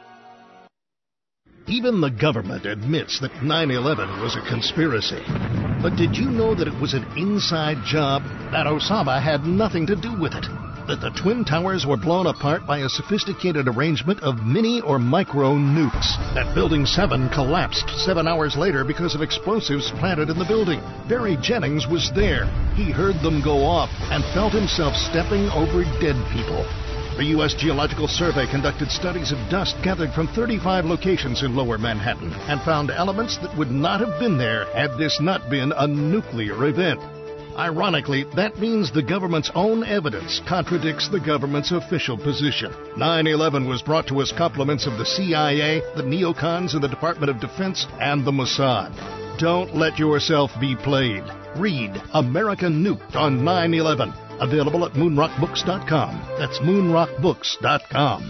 Even the government admits that nine eleven was a conspiracy. But did you know that it was an inside job? That Osama had nothing to do with it? That the Twin Towers were blown apart by a sophisticated arrangement of mini or micro nukes? That Building seven collapsed seven hours later because of explosives planted in the building? Barry Jennings was there. He heard them go off and felt himself stepping over dead people. The U S Geological Survey conducted studies of dust gathered from thirty-five locations in Lower Manhattan and found elements that would not have been there had this not been a nuclear event. Ironically, that means the government's own evidence contradicts the government's official position. nine eleven was brought to us compliments of the C I A, the neocons in the Department of Defense, and the Mossad. Don't let yourself be played. Read American Nuked on nine eleven. Available at moon rock books dot com. That's moon rock books dot com.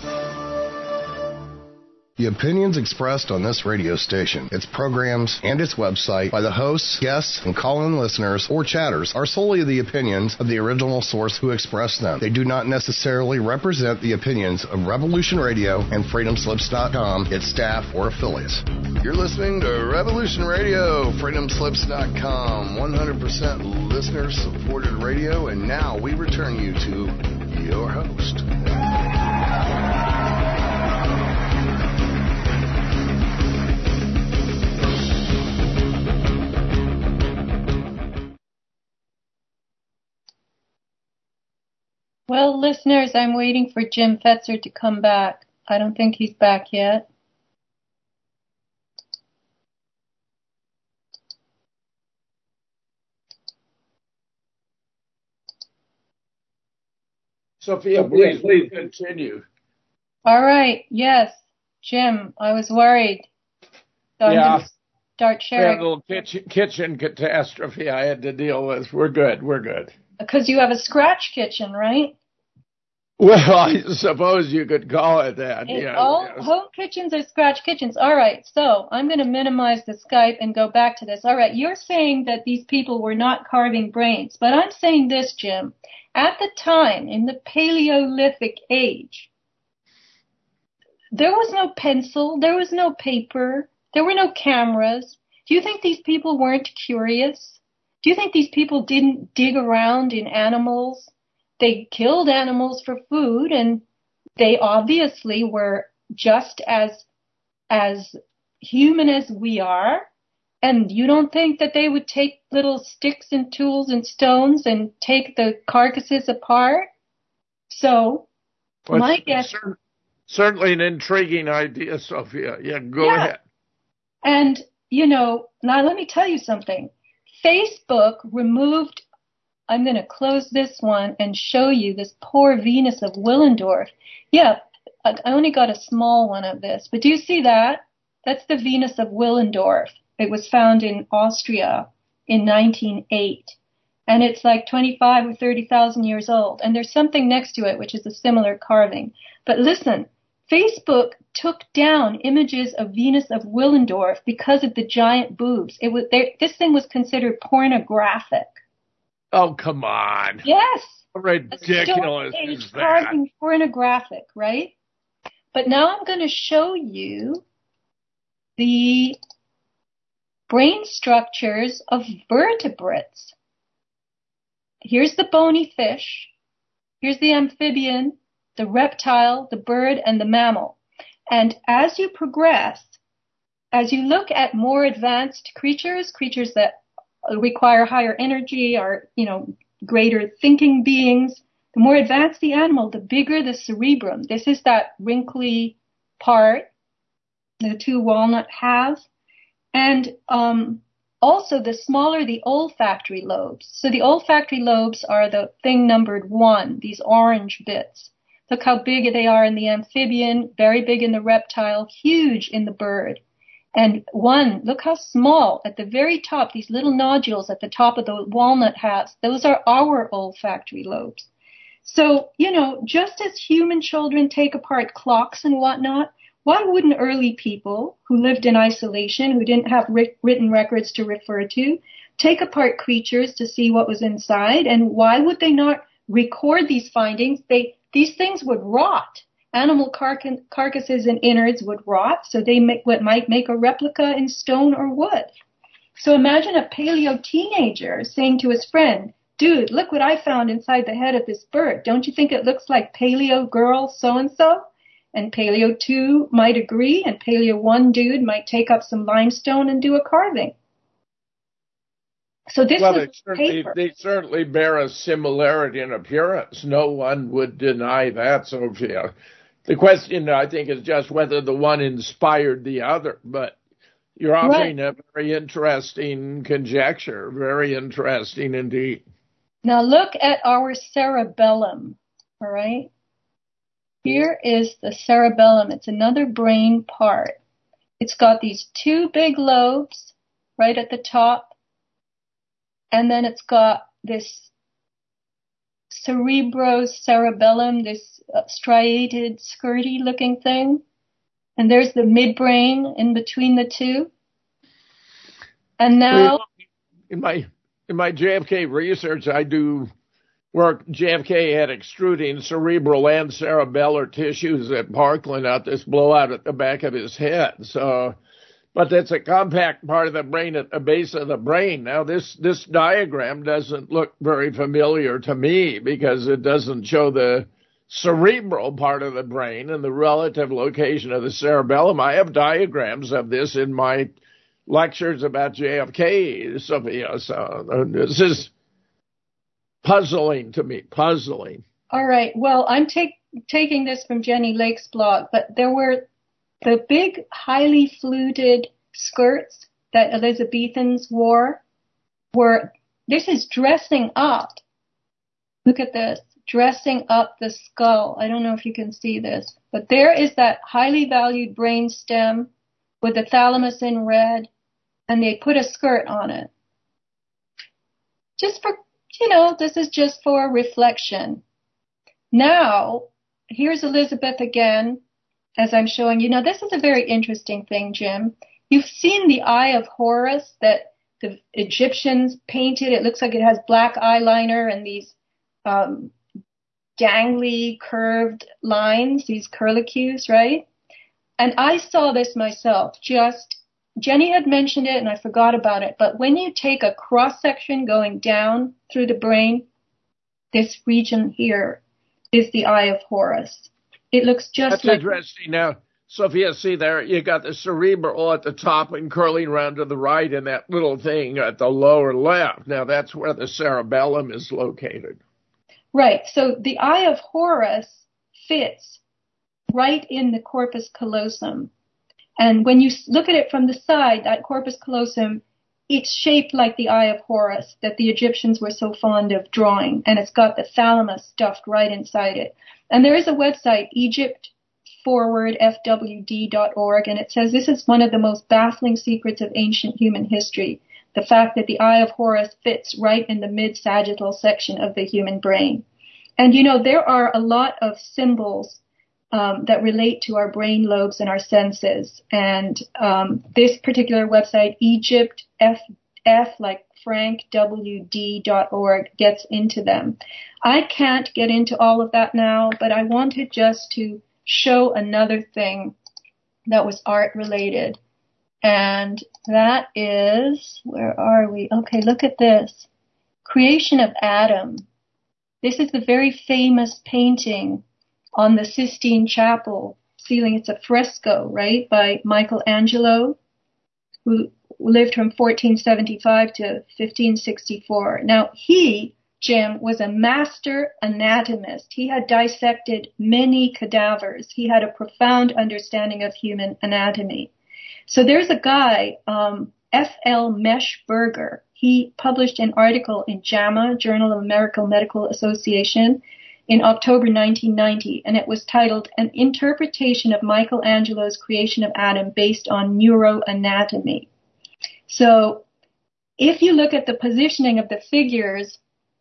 The opinions expressed on this radio station, its programs, and its website by the hosts, guests, and call-in listeners or chatters are solely the opinions of the original source who expressed them. They do not necessarily represent the opinions of Revolution Radio and freedom slips dot com, its staff, or affiliates. You're listening to Revolution Radio, freedom slips dot com, one hundred percent listener-supported radio, and now we return you to your host. Well, listeners, I'm waiting for Jim Fetzer to come back. I don't think he's back yet. Sophia, please, please continue. All right. Yes, Jim, I was worried. So yeah. I'm going to start We had sharing. a little kitchen, kitchen catastrophe I had to deal with. We're good. We're good. Because you have a scratch kitchen, right? Well, I suppose you could call it that. And Yeah. all yes. home kitchens are scratch kitchens. All right, so I'm going to minimize the Skype and go back to this. All right, you're saying that these people were not carving brains, but I'm saying this, Jim. At the time, in the Paleolithic age, there was no pencil, there was no paper, there were no cameras. Do you think these people weren't curious? Do you think these people didn't dig around in animals? They killed animals for food, and they obviously were just as as human as we are. And you don't think that they would take little sticks and tools and stones and take the carcasses apart? So, Well, my it's guess... cer- certainly an intriguing idea, Sophia. Yeah, go Yeah. ahead. And, you know, now let me tell you something. Facebook removed, I'm going to close this one and show you this poor Venus of Willendorf. Yeah, I I only got a small one of this, but do you see that? That's the Venus of Willendorf. It was found in Austria in nineteen oh eight. And it's like twenty-five or thirty thousand years old. And there's something next to it, which is a similar carving. But listen, Facebook took down images of Venus of Willendorf because of the giant boobs. It was this thing was considered pornographic. Oh, come on. Yes. How ridiculous Stone Age is that? carving, pornographic, right? But now I'm going to show you the brain structures of vertebrates. Here's the bony fish. Here's the amphibian, the reptile, the bird, and the mammal. And as you progress, as you look at more advanced creatures, creatures that require higher energy, are, you know, greater thinking beings, the more advanced the animal, the bigger the cerebrum. This is that wrinkly part the two walnut have. And um, also, the smaller the olfactory lobes. So the olfactory lobes are the thing numbered one, these orange bits. Look how big they are in the amphibian, very big in the reptile, huge in the bird. And one, look how small at the very top, these little nodules at the top of the walnut has. Those are our olfactory lobes. So, you know, just as human children take apart clocks and whatnot, why wouldn't early people who lived in isolation, who didn't have writ- written records to refer to, take apart creatures to see what was inside? And why would they not record these findings? They These things would rot. Animal car- carcasses and innards would rot, so they make, what might make a replica in stone or wood. So imagine a paleo teenager saying to his friend, dude, look what I found inside the head of this bird. Don't you think it looks like paleo girl so-and-so? And paleo two might agree, and paleo one dude might take up some limestone and do a carving. So this well, was they certainly, paper. they certainly bear a similarity in appearance. No one would deny that, Sophia. The question, I think, is just whether the one inspired the other. But you're offering right. a very interesting conjecture, very interesting indeed. Now look at our cerebellum, all right? Here is the cerebellum. It's another brain part. It's got these two big lobes right at the top. And then it's got this cerebrocerebellum, this uh, striated, skirty looking thing. And there's the midbrain in between the two. And now... In my, in my J F K research, I do work. J F K had extruding cerebral and cerebellar tissues at Parkland out this blowout at the back of his head. So... But that's a compact part of the brain at the base of the brain. Now, this, this diagram doesn't look very familiar to me because it doesn't show the cerebral part of the brain and the relative location of the cerebellum. I have diagrams of this in my lectures about J F K, Sophia. So this is puzzling to me, puzzling. All right. Well, I'm take, taking this from Jenny Lake's blog, but there were... The big, highly fluted skirts that Elizabethans wore were, this is dressing up. Look at this, dressing up the skull. I don't know if you can see this, but there is that highly valued brain stem with the thalamus in red, and they put a skirt on it. Just for, you know, this is just for reflection. Now, here's Elizabeth again. As I'm showing you. Now, this is a very interesting thing, Jim. You've seen the Eye of Horus that the Egyptians painted. It looks like it has black eyeliner and these um, dangly, curved lines, these curlicues, right? And I saw this myself. Just, Jenny had mentioned it and I forgot about it. But when you take a cross-section going down through the brain, this region here is the Eye of Horus. It looks just That's like... interesting. Now, Sophia, see there, you got the cerebral at the top and curling around to the right and that little thing at the lower left. Now, that's where the cerebellum is located. Right. So the Eye of Horus fits right in the corpus callosum. And when you look at it from the side, that corpus callosum, it's shaped like the Eye of Horus that the Egyptians were so fond of drawing. And it's got the thalamus stuffed right inside it. And there is a website, Egypt forward F W D dot org, and it says this is one of the most baffling secrets of ancient human history, the fact that the Eye of Horus fits right in the mid-sagittal section of the human brain. And, you know, there are a lot of symbols um, that relate to our brain lobes and our senses. And um, this particular website, Egypt F, F like Frank W D dot org, gets into them. I can't get into all of that now, but I wanted just to show another thing that was art related. And that is, where are we? Okay, look at this. Creation of Adam. This is the very famous painting on the Sistine Chapel ceiling. It's a fresco, right, by Michelangelo, who lived from fourteen seventy-five to fifteen sixty-four. Now, he, Jim, was a master anatomist. He had dissected many cadavers. He had a profound understanding of human anatomy. So there's a guy, um, F L Meshberger. He published an article in JAMA, Journal of American Medical Association, in October nineteen ninety, and it was titled An Interpretation of Michelangelo's Creation of Adam Based on Neuroanatomy. So if you look at the positioning of the figures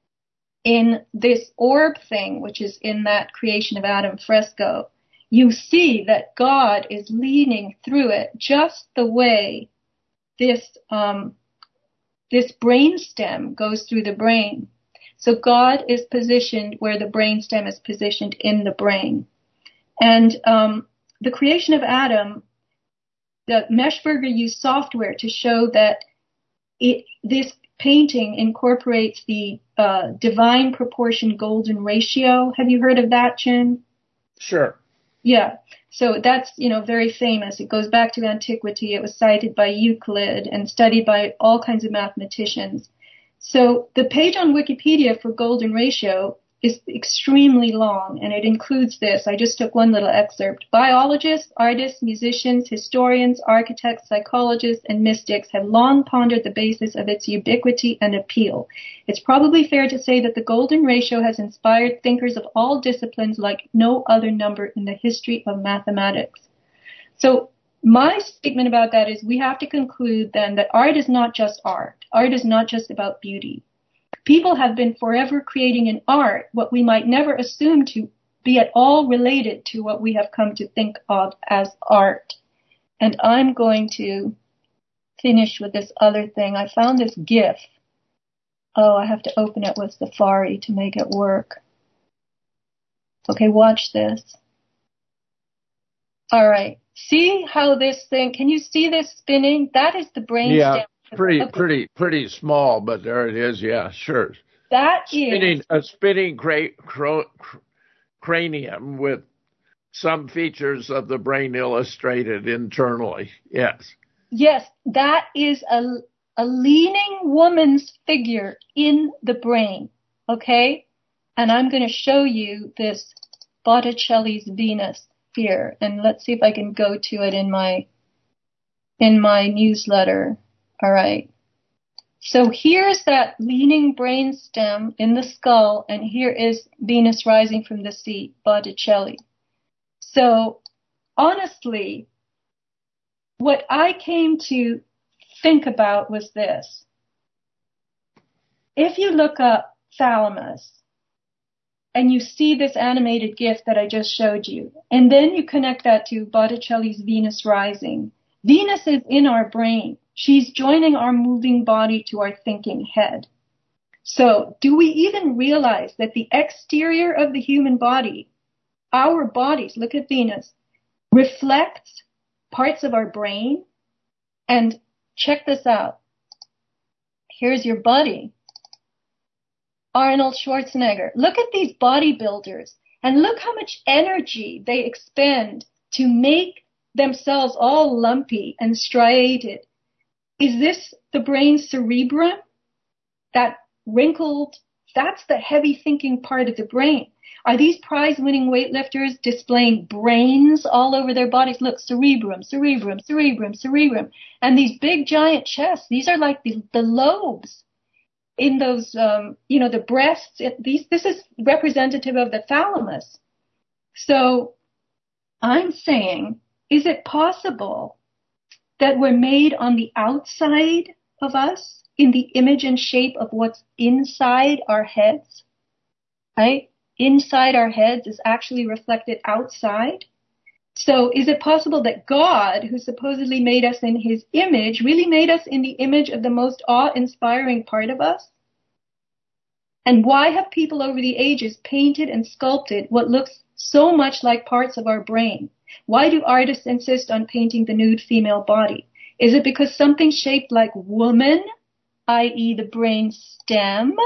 in this orb thing, which is in that Creation of Adam fresco, you see that God is leaning through it just the way this um, this brainstem goes through the brain. So God is positioned where the brainstem is positioned in the brain. And um, the Creation of Adam, the Meshberger used software to show that it, this painting incorporates the uh, divine proportion golden ratio. Have you heard of that, Jim? Sure. Yeah. So that's, you know, very famous. It goes back to antiquity. It was cited by Euclid and studied by all kinds of mathematicians. So the page on Wikipedia for golden ratio is extremely long, and it includes this. I just took one little excerpt. Biologists, artists, musicians, historians, architects, psychologists, and mystics have long pondered the basis of its ubiquity and appeal. It's probably fair to say that the golden ratio has inspired thinkers of all disciplines like no other number in the history of mathematics. So my statement about that is we have to conclude then that art is not just art. Art is not just about beauty. People have been forever creating in art what we might never assume to be at all related to what we have come to think of as art. And I'm going to finish with this other thing. I found this GIF. Oh, I have to open it with Safari to make it work. Okay, watch this. All right. See how this thing, can you see this spinning? That is the brainstem. Yeah. Pretty, okay. pretty, pretty small, but there it is. Yeah, sure. That spinning, is a spinning cra- cro- cr- cranium with some features of the brain illustrated internally. Yes. Yes, that is a a leaning woman's figure in the brain. Okay, and I'm going to show you this Botticelli's Venus here, and let's see if I can go to it in my in my newsletter. All right. So here's that leaning brainstem in the skull, and here is Venus rising from the sea, Botticelli. So honestly, what I came to think about was this. If you look up thalamus and you see this animated GIF that I just showed you, and then you connect that to Botticelli's Venus rising, Venus is in our brain. She's joining our moving body to our thinking head. So do we even realize that the exterior of the human body, our bodies, look at Venus, reflects parts of our brain? And check this out. Here's your buddy, Arnold Schwarzenegger. Look at these bodybuilders and look how much energy they expend to make themselves all lumpy and striated. Is this the brain cerebrum? That wrinkled, that's the heavy thinking part of the brain. Are these prize-winning weightlifters displaying brains all over their bodies? Look, cerebrum, cerebrum, cerebrum, cerebrum. And these big giant chests, these are like the, the lobes in those, um, you know, the breasts. These, this is representative of the thalamus. So I'm saying, is it possible that we're made on the outside of us in the image and shape of what's inside our heads? Right? Inside our heads is actually reflected outside. So is it possible that God, who supposedly made us in his image, really made us in the image of the most awe-inspiring part of us? And why have people over the ages painted and sculpted what looks so much like parts of our brain? Why do artists insist on painting the nude female body? Is it because something shaped like woman, that is the brain stem?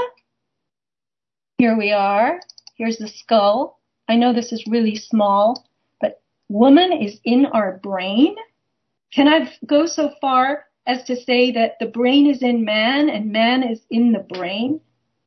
Here we are. Here's the skull. I know this is really small, but woman is in our brain? Can I go so far as to say that the brain is in man and man is in the brain?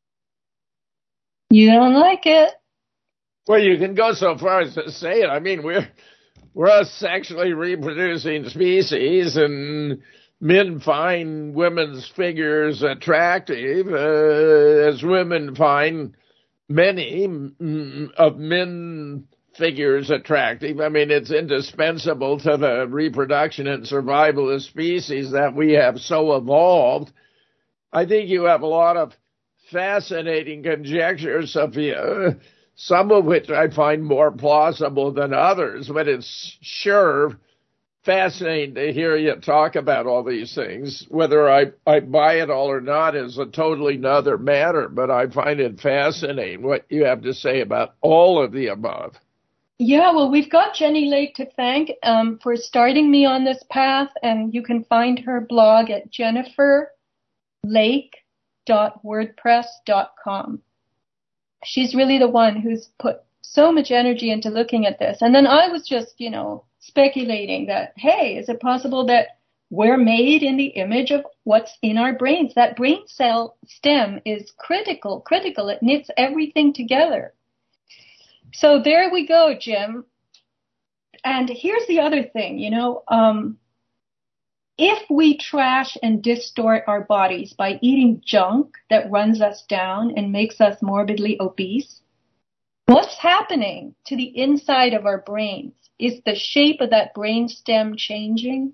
You don't like it? Well, you can go so far as to say it. I mean, we're we're a sexually reproducing species, and men find women's figures attractive, uh, as women find many mm, of men figures attractive. I mean, it's indispensable to the reproduction and survival of species that we have so evolved. I think you have a lot of fascinating conjectures, Sophia, some of which I find more plausible than others, but it's sure fascinating to hear you talk about all these things. Whether I, I buy it all or not is a totally another matter, but I find it fascinating what you have to say about all of the above. Yeah, well, we've got Jenny Lake to thank um, for starting me on this path, and you can find her blog at Jennifer lake dot wordpress dot com. She's really the one who's put so much energy into looking at this. And then I was just, you know, speculating that, hey, is it possible that we're made in the image of what's in our brains? That brain cell stem is critical, critical. It knits everything together. So there we go, Jim. And here's the other thing, you know, um, if we trash and distort our bodies by eating junk that runs us down and makes us morbidly obese, what's happening to the inside of our brains? Is the shape of that brain stem changing?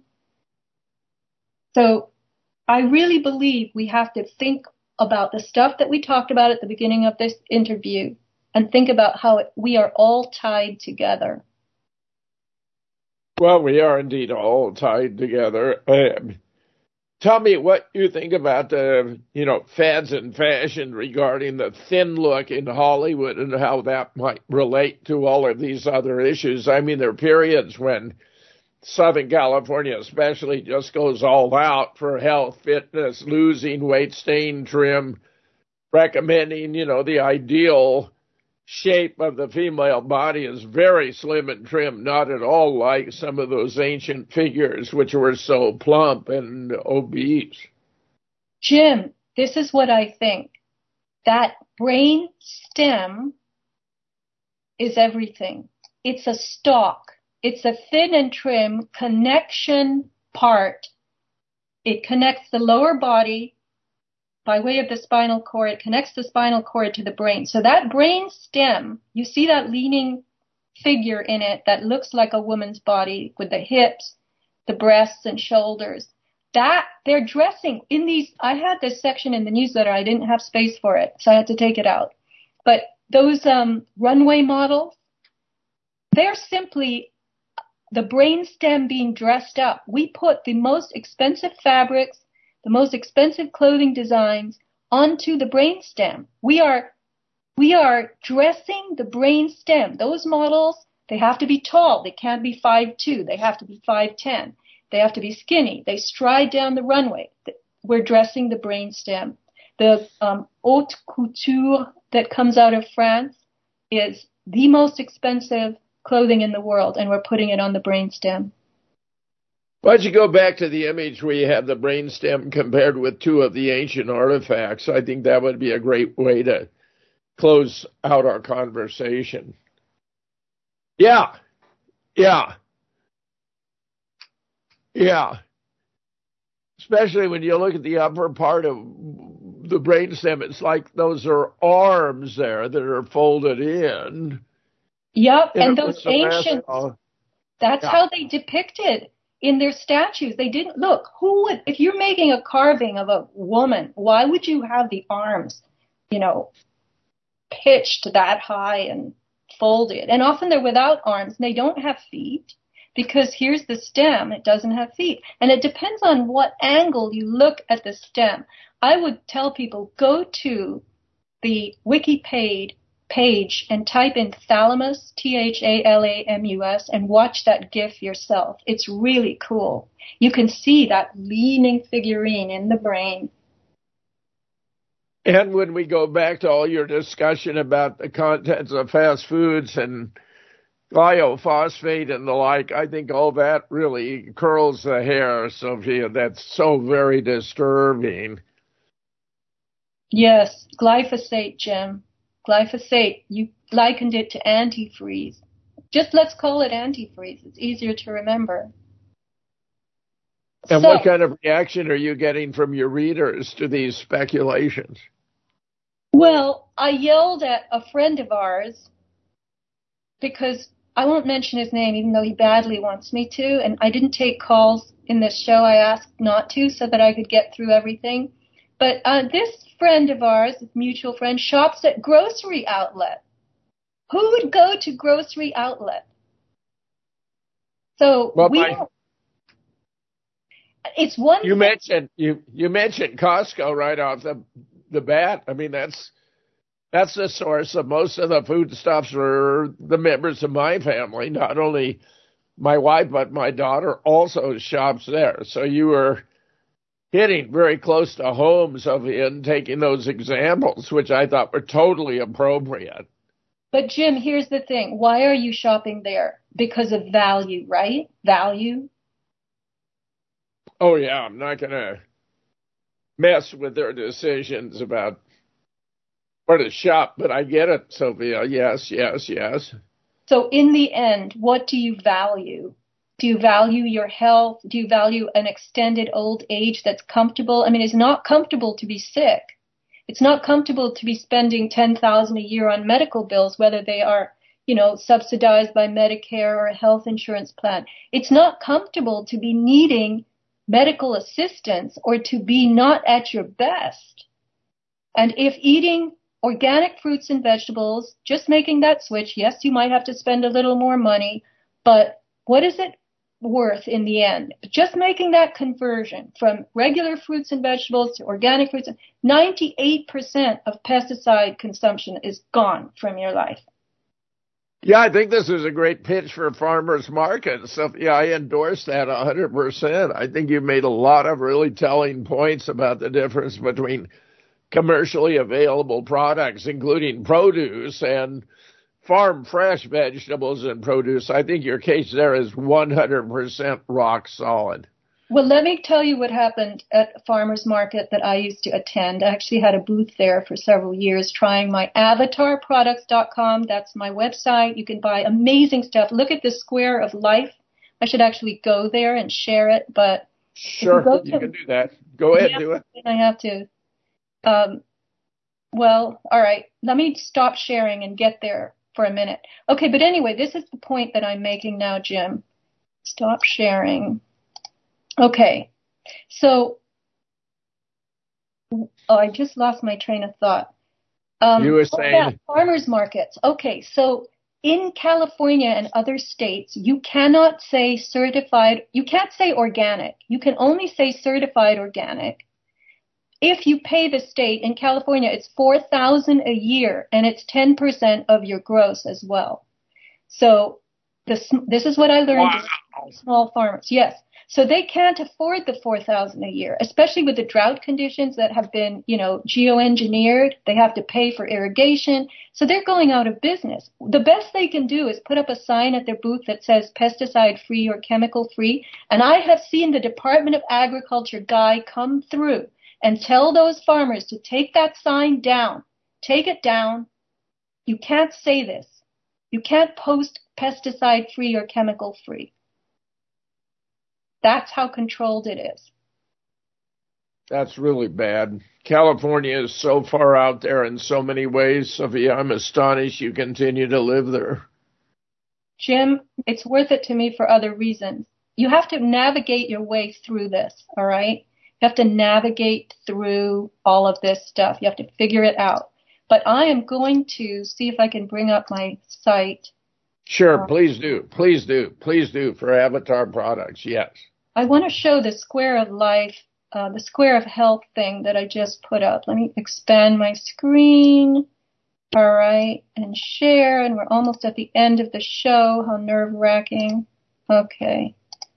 So I really believe we have to think about the stuff that we talked about at the beginning of this interview and think about how it, we are all tied together. Well, we are indeed all tied together. Uh, tell me what you think about the, you know, fads and fashion regarding the thin look in Hollywood and how that might relate to all of these other issues. I mean, there are periods when Southern California especially just goes all out for health, fitness, losing weight, staying trim, recommending, you know, the ideal shape of the female body is very slim and trim, not at all like some of those ancient figures which were so plump and obese. Jim, this is what I think. That brain stem is everything. It's a stalk. It's a thin and trim connection part. It connects the lower body by way of the spinal cord. It connects the spinal cord to the brain. So that brain stem, you see that leaning figure in it that looks like a woman's body with the hips, the breasts and shoulders. That they're dressing in these. I had this section in the newsletter. I didn't have space for it, so I had to take it out. But those um, runway models, they're simply the brain stem being dressed up. We put the most expensive fabrics, the most expensive clothing designs onto the brain stem. We are, we are dressing the brain stem. Those models, they have to be tall. They can't be five two. They have to be five ten. They have to be skinny. They stride down the runway. We're dressing the brain stem. The um, haute couture that comes out of France is the most expensive clothing in the world, and we're putting it on the brain stem. Why don't you go back to the image where you have the brainstem compared with two of the ancient artifacts? I think that would be a great way to close out our conversation. Yeah, yeah, yeah. Especially when you look at the upper part of the brainstem, it's like those are arms there that are folded in. Yep, and, and those ancient, that's yeah. how they depicted in their statues. They didn't, look, who would, if you're making a carving of a woman, why would you have the arms, you know, pitched that high and folded? And often they're without arms and they don't have feet because here's the stem, it doesn't have feet. And it depends on what angle you look at the stem. I would tell people, go to the wiki page page and type in thalamus, T H A L A M U S, and watch that GIF yourself. It's really cool. You can see that leaning figurine in the brain. And when we go back to all your discussion about the contents of fast foods and glyphosate and the like, I think all that really curls the hair, Sophia. That's so very disturbing. Yes, glyphosate, Jim. Glyphosate, you likened it to antifreeze. Just let's call it antifreeze. It's easier to remember. And so, what kind of reaction are you getting from your readers to these speculations? Well, I yelled at a friend of ours because I won't mention his name even though he badly wants me to, and I didn't take calls in this show. I asked not to so that I could get through everything. But uh, this friend of ours, this mutual friend, shops at grocery outlet. Who would go to grocery outlet? So well, we my, don't. It's one. You thing. mentioned you you mentioned Costco right off the the bat. I mean that's that's the source of most of the foodstuffs for the members of my family. Not only my wife but my daughter also shops there. So you were hitting very close to home, Sophia, and taking those examples, which I thought were totally appropriate. But Jim, here's the thing. Why are you shopping there? Because of value, right? Value. Oh, yeah, I'm not going to mess with their decisions about where to shop, but I get it, Sophia. Yes, yes, yes. So in the end, what do you value? Do you value your health? Do you value an extended old age that's comfortable? I mean, it's not comfortable to be sick. It's not comfortable to be spending ten thousand dollars a year on medical bills, whether they are, you know, subsidized by Medicare or a health insurance plan. It's not comfortable to be needing medical assistance or to be not at your best. And if eating organic fruits and vegetables, just making that switch, yes, you might have to spend a little more money, but what is it worth in the end? Just making that conversion from regular fruits and vegetables to organic fruits, ninety-eight percent of pesticide consumption is gone from your life. Yeah, I think this is a great pitch for farmers markets. So, yeah, I endorse that one hundred percent. I think you made a lot of really telling points about the difference between commercially available products, including produce, and farm fresh vegetables and produce. I think your case there is one hundred percent rock solid. Well, let me tell you what happened at a farmer's market that I used to attend. I actually had a booth there for several years trying my avatar products dot com. That's my website. You can buy amazing stuff. Look at the Square of Life. I should actually go there and share it, but sure, you, to, you can do that. Go ahead, yeah, do it. I have to. Um, well, all right. Let me stop sharing and get there for a minute. Okay, but anyway, this is the point that I'm making now, Jim. Stop sharing. Okay, so oh, I just lost my train of thought. Um, you were saying oh, yeah, farmers markets. Okay, so in California and other states, you cannot say certified. You can't say organic. You can only say certified organic. If you pay the state in California, it's four thousand dollars a year, and it's ten percent of your gross as well. So this this is what I learned wow. from small farmers. Yes. So they can't afford the four thousand dollars a year, especially with the drought conditions that have been, you know, geoengineered. They have to pay for irrigation. So they're going out of business. The best they can do is put up a sign at their booth that says pesticide free or chemical free. And I have seen the Department of Agriculture guy come through and tell those farmers to take that sign down. Take it down. You can't say this. You can't post pesticide free or chemical free. That's how controlled it is. That's really bad. California is so far out there in so many ways, Sophia. I'm astonished you continue to live there. Jim, it's worth it to me for other reasons. You have to navigate your way through this, all right? You have to navigate through all of this stuff. You have to figure it out. But I am going to see if I can bring up my site. Sure, um, please do. Please do. Please do for Avatar Products, yes. I want to show the Square of Life, uh, the Square of Health thing that I just put up. Let me expand my screen. All right, and share, and we're almost at the end of the show. How nerve-wracking. Okay.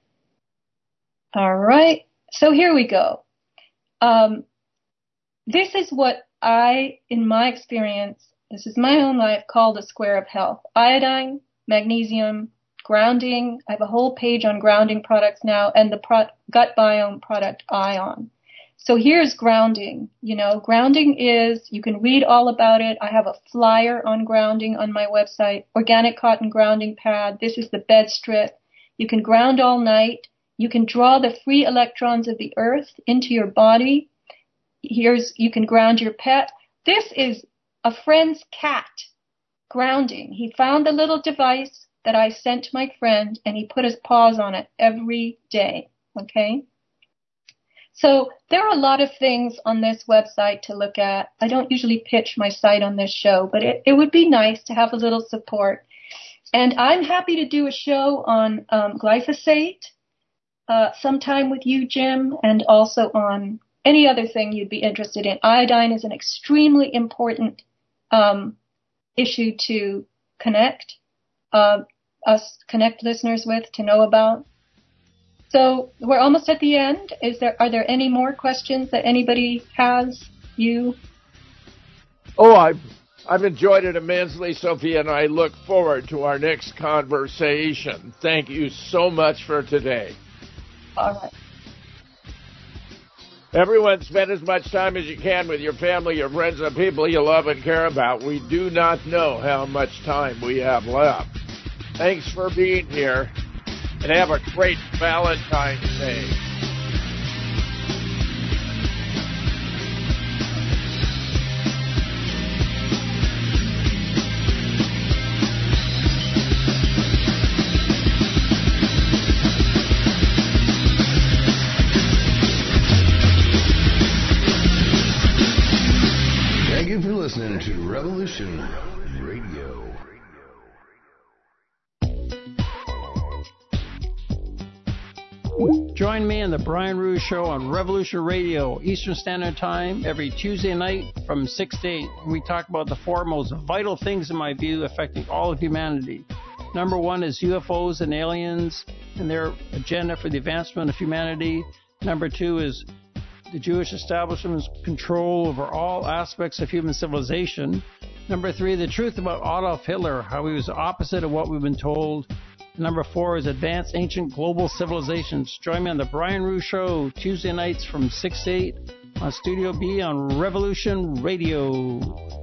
All right, so here we go. Um, this is what I, in my experience, this is my own life, call the Square of Health. Iodine, magnesium, grounding. I have a whole page on grounding products now, and the pro- gut biome product Ion. So here's grounding. You know, grounding is, you can read all about it. I have a flyer on grounding on my website, organic cotton grounding pad. This is the bed strip. You can ground all night. You can draw the free electrons of the earth into your body. Here's, you can ground your pet. This is a friend's cat grounding. He found the little device that I sent to my friend, and he put his paws on it every day, okay? So there are a lot of things on this website to look at. I don't usually pitch my site on this show, but it, it would be nice to have a little support. And I'm happy to do a show on um, glyphosate uh, sometime with you, Jim, and also on any other thing you'd be interested in. Iodine is an extremely important um, issue to connect. Uh, us connect listeners with, to know about. So we're almost at the end. Is there? Are there any more questions that anybody has? You? Oh, I've, I've enjoyed it immensely, Sophia, and I look forward to our next conversation. Thank you so much for today. All right. Everyone, spend as much time as you can with your family, your friends, and people you love and care about. We do not know how much time we have left. Thanks for being here, and have a great Valentine's Day. Thank you for listening to Revolution Radio. Join me on the Brian Rouge Show on Revolution Radio, Eastern Standard Time, every Tuesday night from six to eight. We talk about the four most vital things, in my view, affecting all of humanity. Number one is U F Os and aliens and their agenda for the advancement of humanity. Number two is the Jewish establishment's control over all aspects of human civilization. Number three, the truth about Adolf Hitler, how he was the opposite of what we've been told. Number four is advanced ancient global civilizations. Join me on the Brian Rouge Show, Tuesday nights from six to eight on Studio B on Revolution Radio.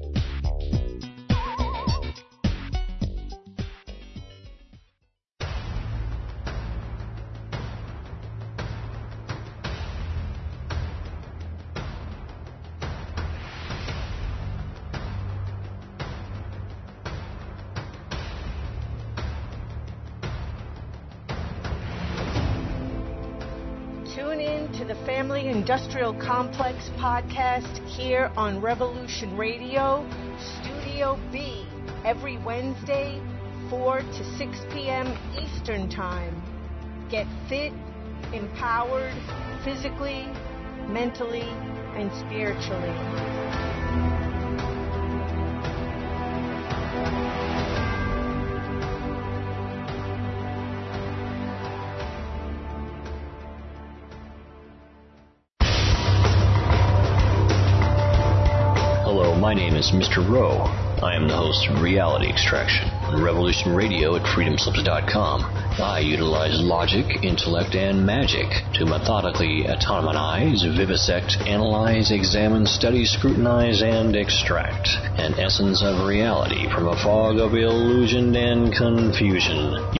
Industrial Complex podcast here on Revolution Radio, Studio B, every Wednesday, four to six p.m. Eastern Time. Get fit, empowered, physically, mentally, and spiritually. My name is Mister Rowe. I am the host of Reality Extraction on Revolution Radio at freedom slips dot com. I utilize logic, intellect, and magic to methodically autonomize, vivisect, analyze, examine, study, scrutinize, and extract an essence of reality from a fog of illusion and confusion.